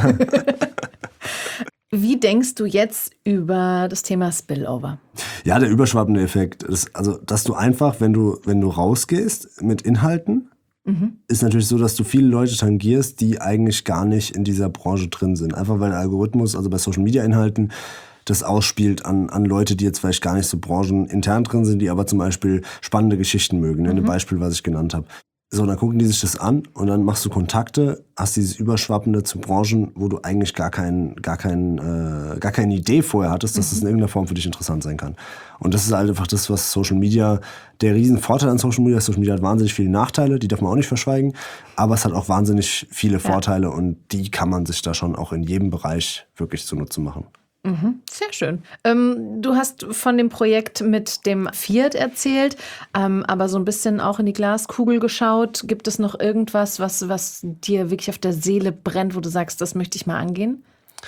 Wie denkst du jetzt über das Thema Spillover? Ja, der überschwappende Effekt ist, also, dass du einfach, wenn du, wenn du rausgehst mit Inhalten, mhm. ist natürlich so, dass du viele Leute tangierst, die eigentlich gar nicht in dieser Branche drin sind. Einfach weil der Algorithmus, also bei Social-Media-Inhalten, das ausspielt an, an Leute, die jetzt vielleicht gar nicht so branchenintern drin sind, die aber zum Beispiel spannende Geschichten mögen. Ne? Mhm. Ein Beispiel, was ich genannt habe. So, dann gucken die sich das an und dann machst du Kontakte, hast dieses Überschwappende zu Branchen, wo du eigentlich gar, kein, gar, kein, äh, gar keine Idee vorher hattest, dass das in irgendeiner Form für dich interessant sein kann. Und das ist halt einfach das, was Social Media, der Riesenvorteil an Social Media, Social Media hat wahnsinnig viele Nachteile, die darf man auch nicht verschweigen, aber es hat auch wahnsinnig viele Vorteile, ja. Und die kann man sich da schon auch in jedem Bereich wirklich zunutze machen. Mhm, sehr schön. Ähm, du hast von dem Projekt mit dem Fiat erzählt, ähm, aber so ein bisschen auch in die Glaskugel geschaut. Gibt es noch irgendwas, was, was dir wirklich auf der Seele brennt, wo du sagst, das möchte ich mal angehen?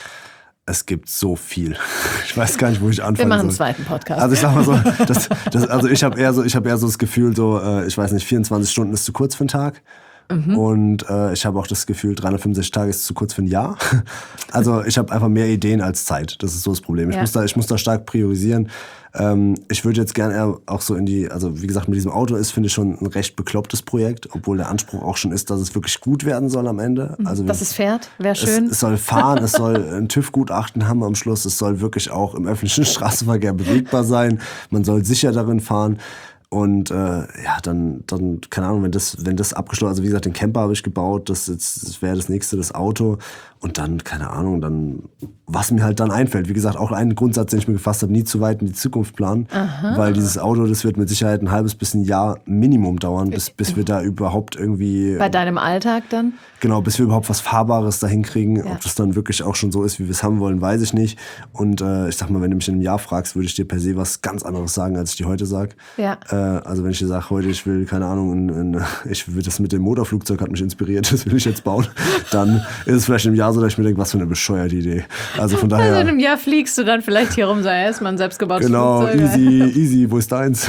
Es gibt so viel. Ich weiß gar nicht, wo ich anfangen soll. Wir machen einen zweiten Podcast. Also ich sag mal so, das, das, also ich habe eher so, ich habe eher so das Gefühl, so, äh, ich weiß nicht, vierundzwanzig Stunden ist zu kurz für einen Tag. Mhm. Und äh, ich habe auch das Gefühl, dreihundertfünfundsechzig Tage ist zu kurz für ein Jahr. Also ich habe einfach mehr Ideen als Zeit. Das ist so das Problem. Ich, ja. muss, da, ich muss da stark priorisieren. Ähm, ich würde jetzt gerne eher auch so in die, also wie gesagt, mit diesem Auto ist, finde ich, schon ein recht beklopptes Projekt, obwohl der Anspruch auch schon ist, dass es wirklich gut werden soll am Ende. Also dass es fährt, wäre schön. Es, es soll fahren, es soll ein TÜV-Gutachten haben am Schluss, es soll wirklich auch im öffentlichen Straßenverkehr bewegbar sein. Man soll sicher darin fahren. Und äh, ja, dann, dann, keine Ahnung, wenn das, wenn das abgeschlossen, also wie gesagt, den Camper habe ich gebaut, das, jetzt, das wäre das nächste, das Auto. Und dann, keine Ahnung, dann, was mir halt dann einfällt. Wie gesagt, auch ein Grundsatz, den ich mir gefasst habe, nie zu weit in die Zukunft planen. Aha. Weil dieses Auto, das wird mit Sicherheit ein halbes bis ein Jahr Minimum dauern, bis, bis wir da überhaupt irgendwie... Bei deinem Alltag dann? Genau, bis wir überhaupt was Fahrbares da hinkriegen. Ja. Ob das dann wirklich auch schon so ist, wie wir es haben wollen, weiß ich nicht. Und äh, ich sag mal, wenn du mich in einem Jahr fragst, würde ich dir per se was ganz anderes sagen, als ich dir heute sage. Ja. Äh, also wenn ich dir sage, heute, ich will, keine Ahnung, in, in, ich will das mit dem Motorflugzeug hat mich inspiriert, das will ich jetzt bauen, dann ist es vielleicht im Jahr so, dass ich mir denke, was für eine bescheuerte Idee. Also von daher... Also in einem Jahr fliegst du dann vielleicht hier rum, sei es mal ein selbstgebautes genau, Flugzeug. Genau, easy, easy, wo ist deins?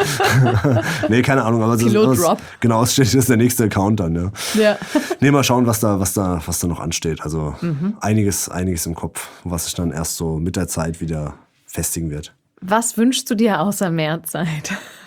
Nee, keine Ahnung. Aber Pilot Drop. Genau, das ist der nächste Account dann, ja. Ja. Nee, mal schauen, was da, was da, was da noch ansteht. Also mhm. einiges, einiges im Kopf, was sich dann erst so mit der Zeit wieder festigen wird. Was wünschst du dir außer mehr Zeit?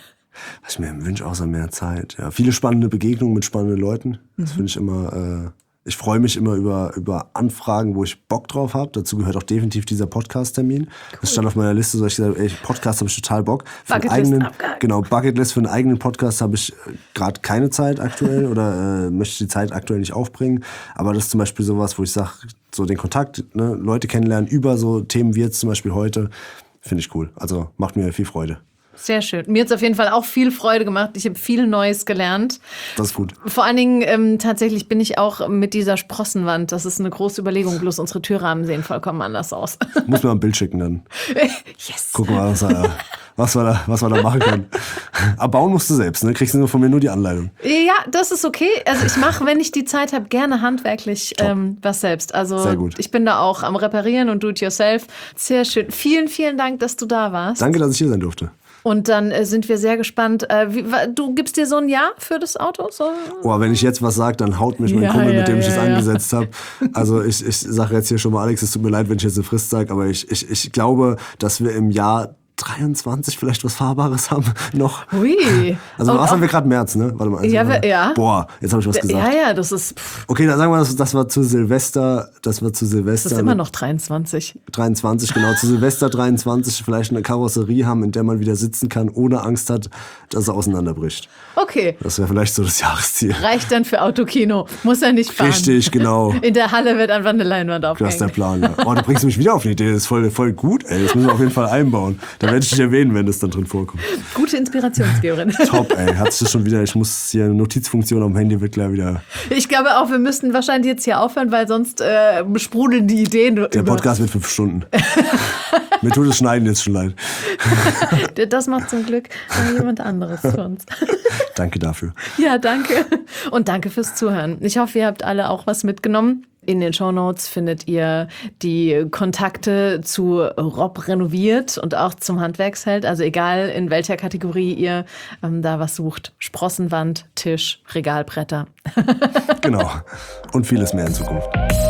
Was ich mir wünsche, außer mehr Zeit. Ja, viele spannende Begegnungen mit spannenden Leuten. Das mhm. finde ich immer... Äh, Ich freue mich immer über, über Anfragen, wo ich Bock drauf habe. Dazu gehört auch definitiv dieser Podcast-Termin. Cool. Das stand auf meiner Liste, so ich gesagt habe, ey, Podcast habe ich total Bock. Für einen eigenen, genau, Bucketlist für einen eigenen Podcast habe ich gerade keine Zeit aktuell oder äh, möchte die Zeit aktuell nicht aufbringen. Aber das ist zum Beispiel sowas, wo ich sage, so den Kontakt, ne, Leute kennenlernen über so Themen wie jetzt zum Beispiel heute, finde ich cool. Also macht mir viel Freude. Sehr schön. Mir hat es auf jeden Fall auch viel Freude gemacht. Ich habe viel Neues gelernt. Das ist gut. Vor allen Dingen, ähm, tatsächlich bin ich auch mit dieser Sprossenwand. Das ist eine große Überlegung. Bloß unsere Türrahmen sehen vollkommen anders aus. Muss mir mal ein Bild schicken dann. Yes. Gucken wir mal, was wir, was wir, da, was wir da machen können. Aber bauen musst du selbst, ne? Kriegst du nur von mir nur die Anleitung. Ja, das ist okay. Also ich mache, wenn ich die Zeit habe, gerne handwerklich ähm, was selbst. Also sehr gut. Ich bin da auch am Reparieren und do it yourself. Sehr schön. Vielen, vielen Dank, dass du da warst. Danke, dass ich hier sein durfte. Und dann äh, sind wir sehr gespannt. Äh, wie, du gibst dir so ein Jahr für das Auto? So? Oh, wenn ich jetzt was sage, dann haut mich mein ja, Kumpel, ja, mit dem ich ja, es ja. angesetzt habe. Also ich, ich sage jetzt hier schon mal, Alex, es tut mir leid, wenn ich jetzt eine Frist sage, aber ich, ich, ich glaube, dass wir im Jahr dreiundzwanzig vielleicht was Fahrbares haben noch. Hui. Also was haben wir gerade März, ne? Warte mal. Also ja, wir, ja. Boah, jetzt habe ich was gesagt. Ja, ja, das ist... Pff. Okay, dann sagen wir, das, das war zu Silvester, das war zu Silvester. Das ist immer noch dreiundzwanzig. dreiundzwanzig, genau. Zu Silvester dreiundzwanzig vielleicht eine Karosserie haben, in der man wieder sitzen kann, ohne Angst hat, dass er auseinanderbricht. Okay. Das wäre vielleicht so das Jahresziel. Reicht dann für Autokino. Muss er nicht fahren. Richtig, genau. In der Halle wird einfach eine Leinwand aufgehängt. Das ist der Plan, ja. Oh, du bringst mich wieder auf eine Idee. Das ist voll, voll gut, ey. Das müssen wir auf jeden Fall einbauen. Da werde ich dich erwähnen, wenn das dann drin vorkommt. Gute Inspirationsgeberin. Top, ey. Hat sich das schon wieder, ich muss hier eine Notizfunktion am Handy wird gleich wieder... Ich glaube auch, wir müssten wahrscheinlich jetzt hier aufhören, weil sonst äh, sprudeln die Ideen. Der über. Podcast wird fünf Stunden. Mir tut das Schneiden jetzt schon leid. Das macht zum Glück jemand anderes für uns. Danke dafür. Ja, danke. Und danke fürs Zuhören. Ich hoffe, ihr habt alle auch was mitgenommen. In den Shownotes findet ihr die Kontakte zu Rob Renoviert und auch zum Handwerksheld. Also egal, in welcher Kategorie ihr ähm, da was sucht. Sprossenwand, Tisch, Regalbretter. Genau. Und vieles mehr in Zukunft.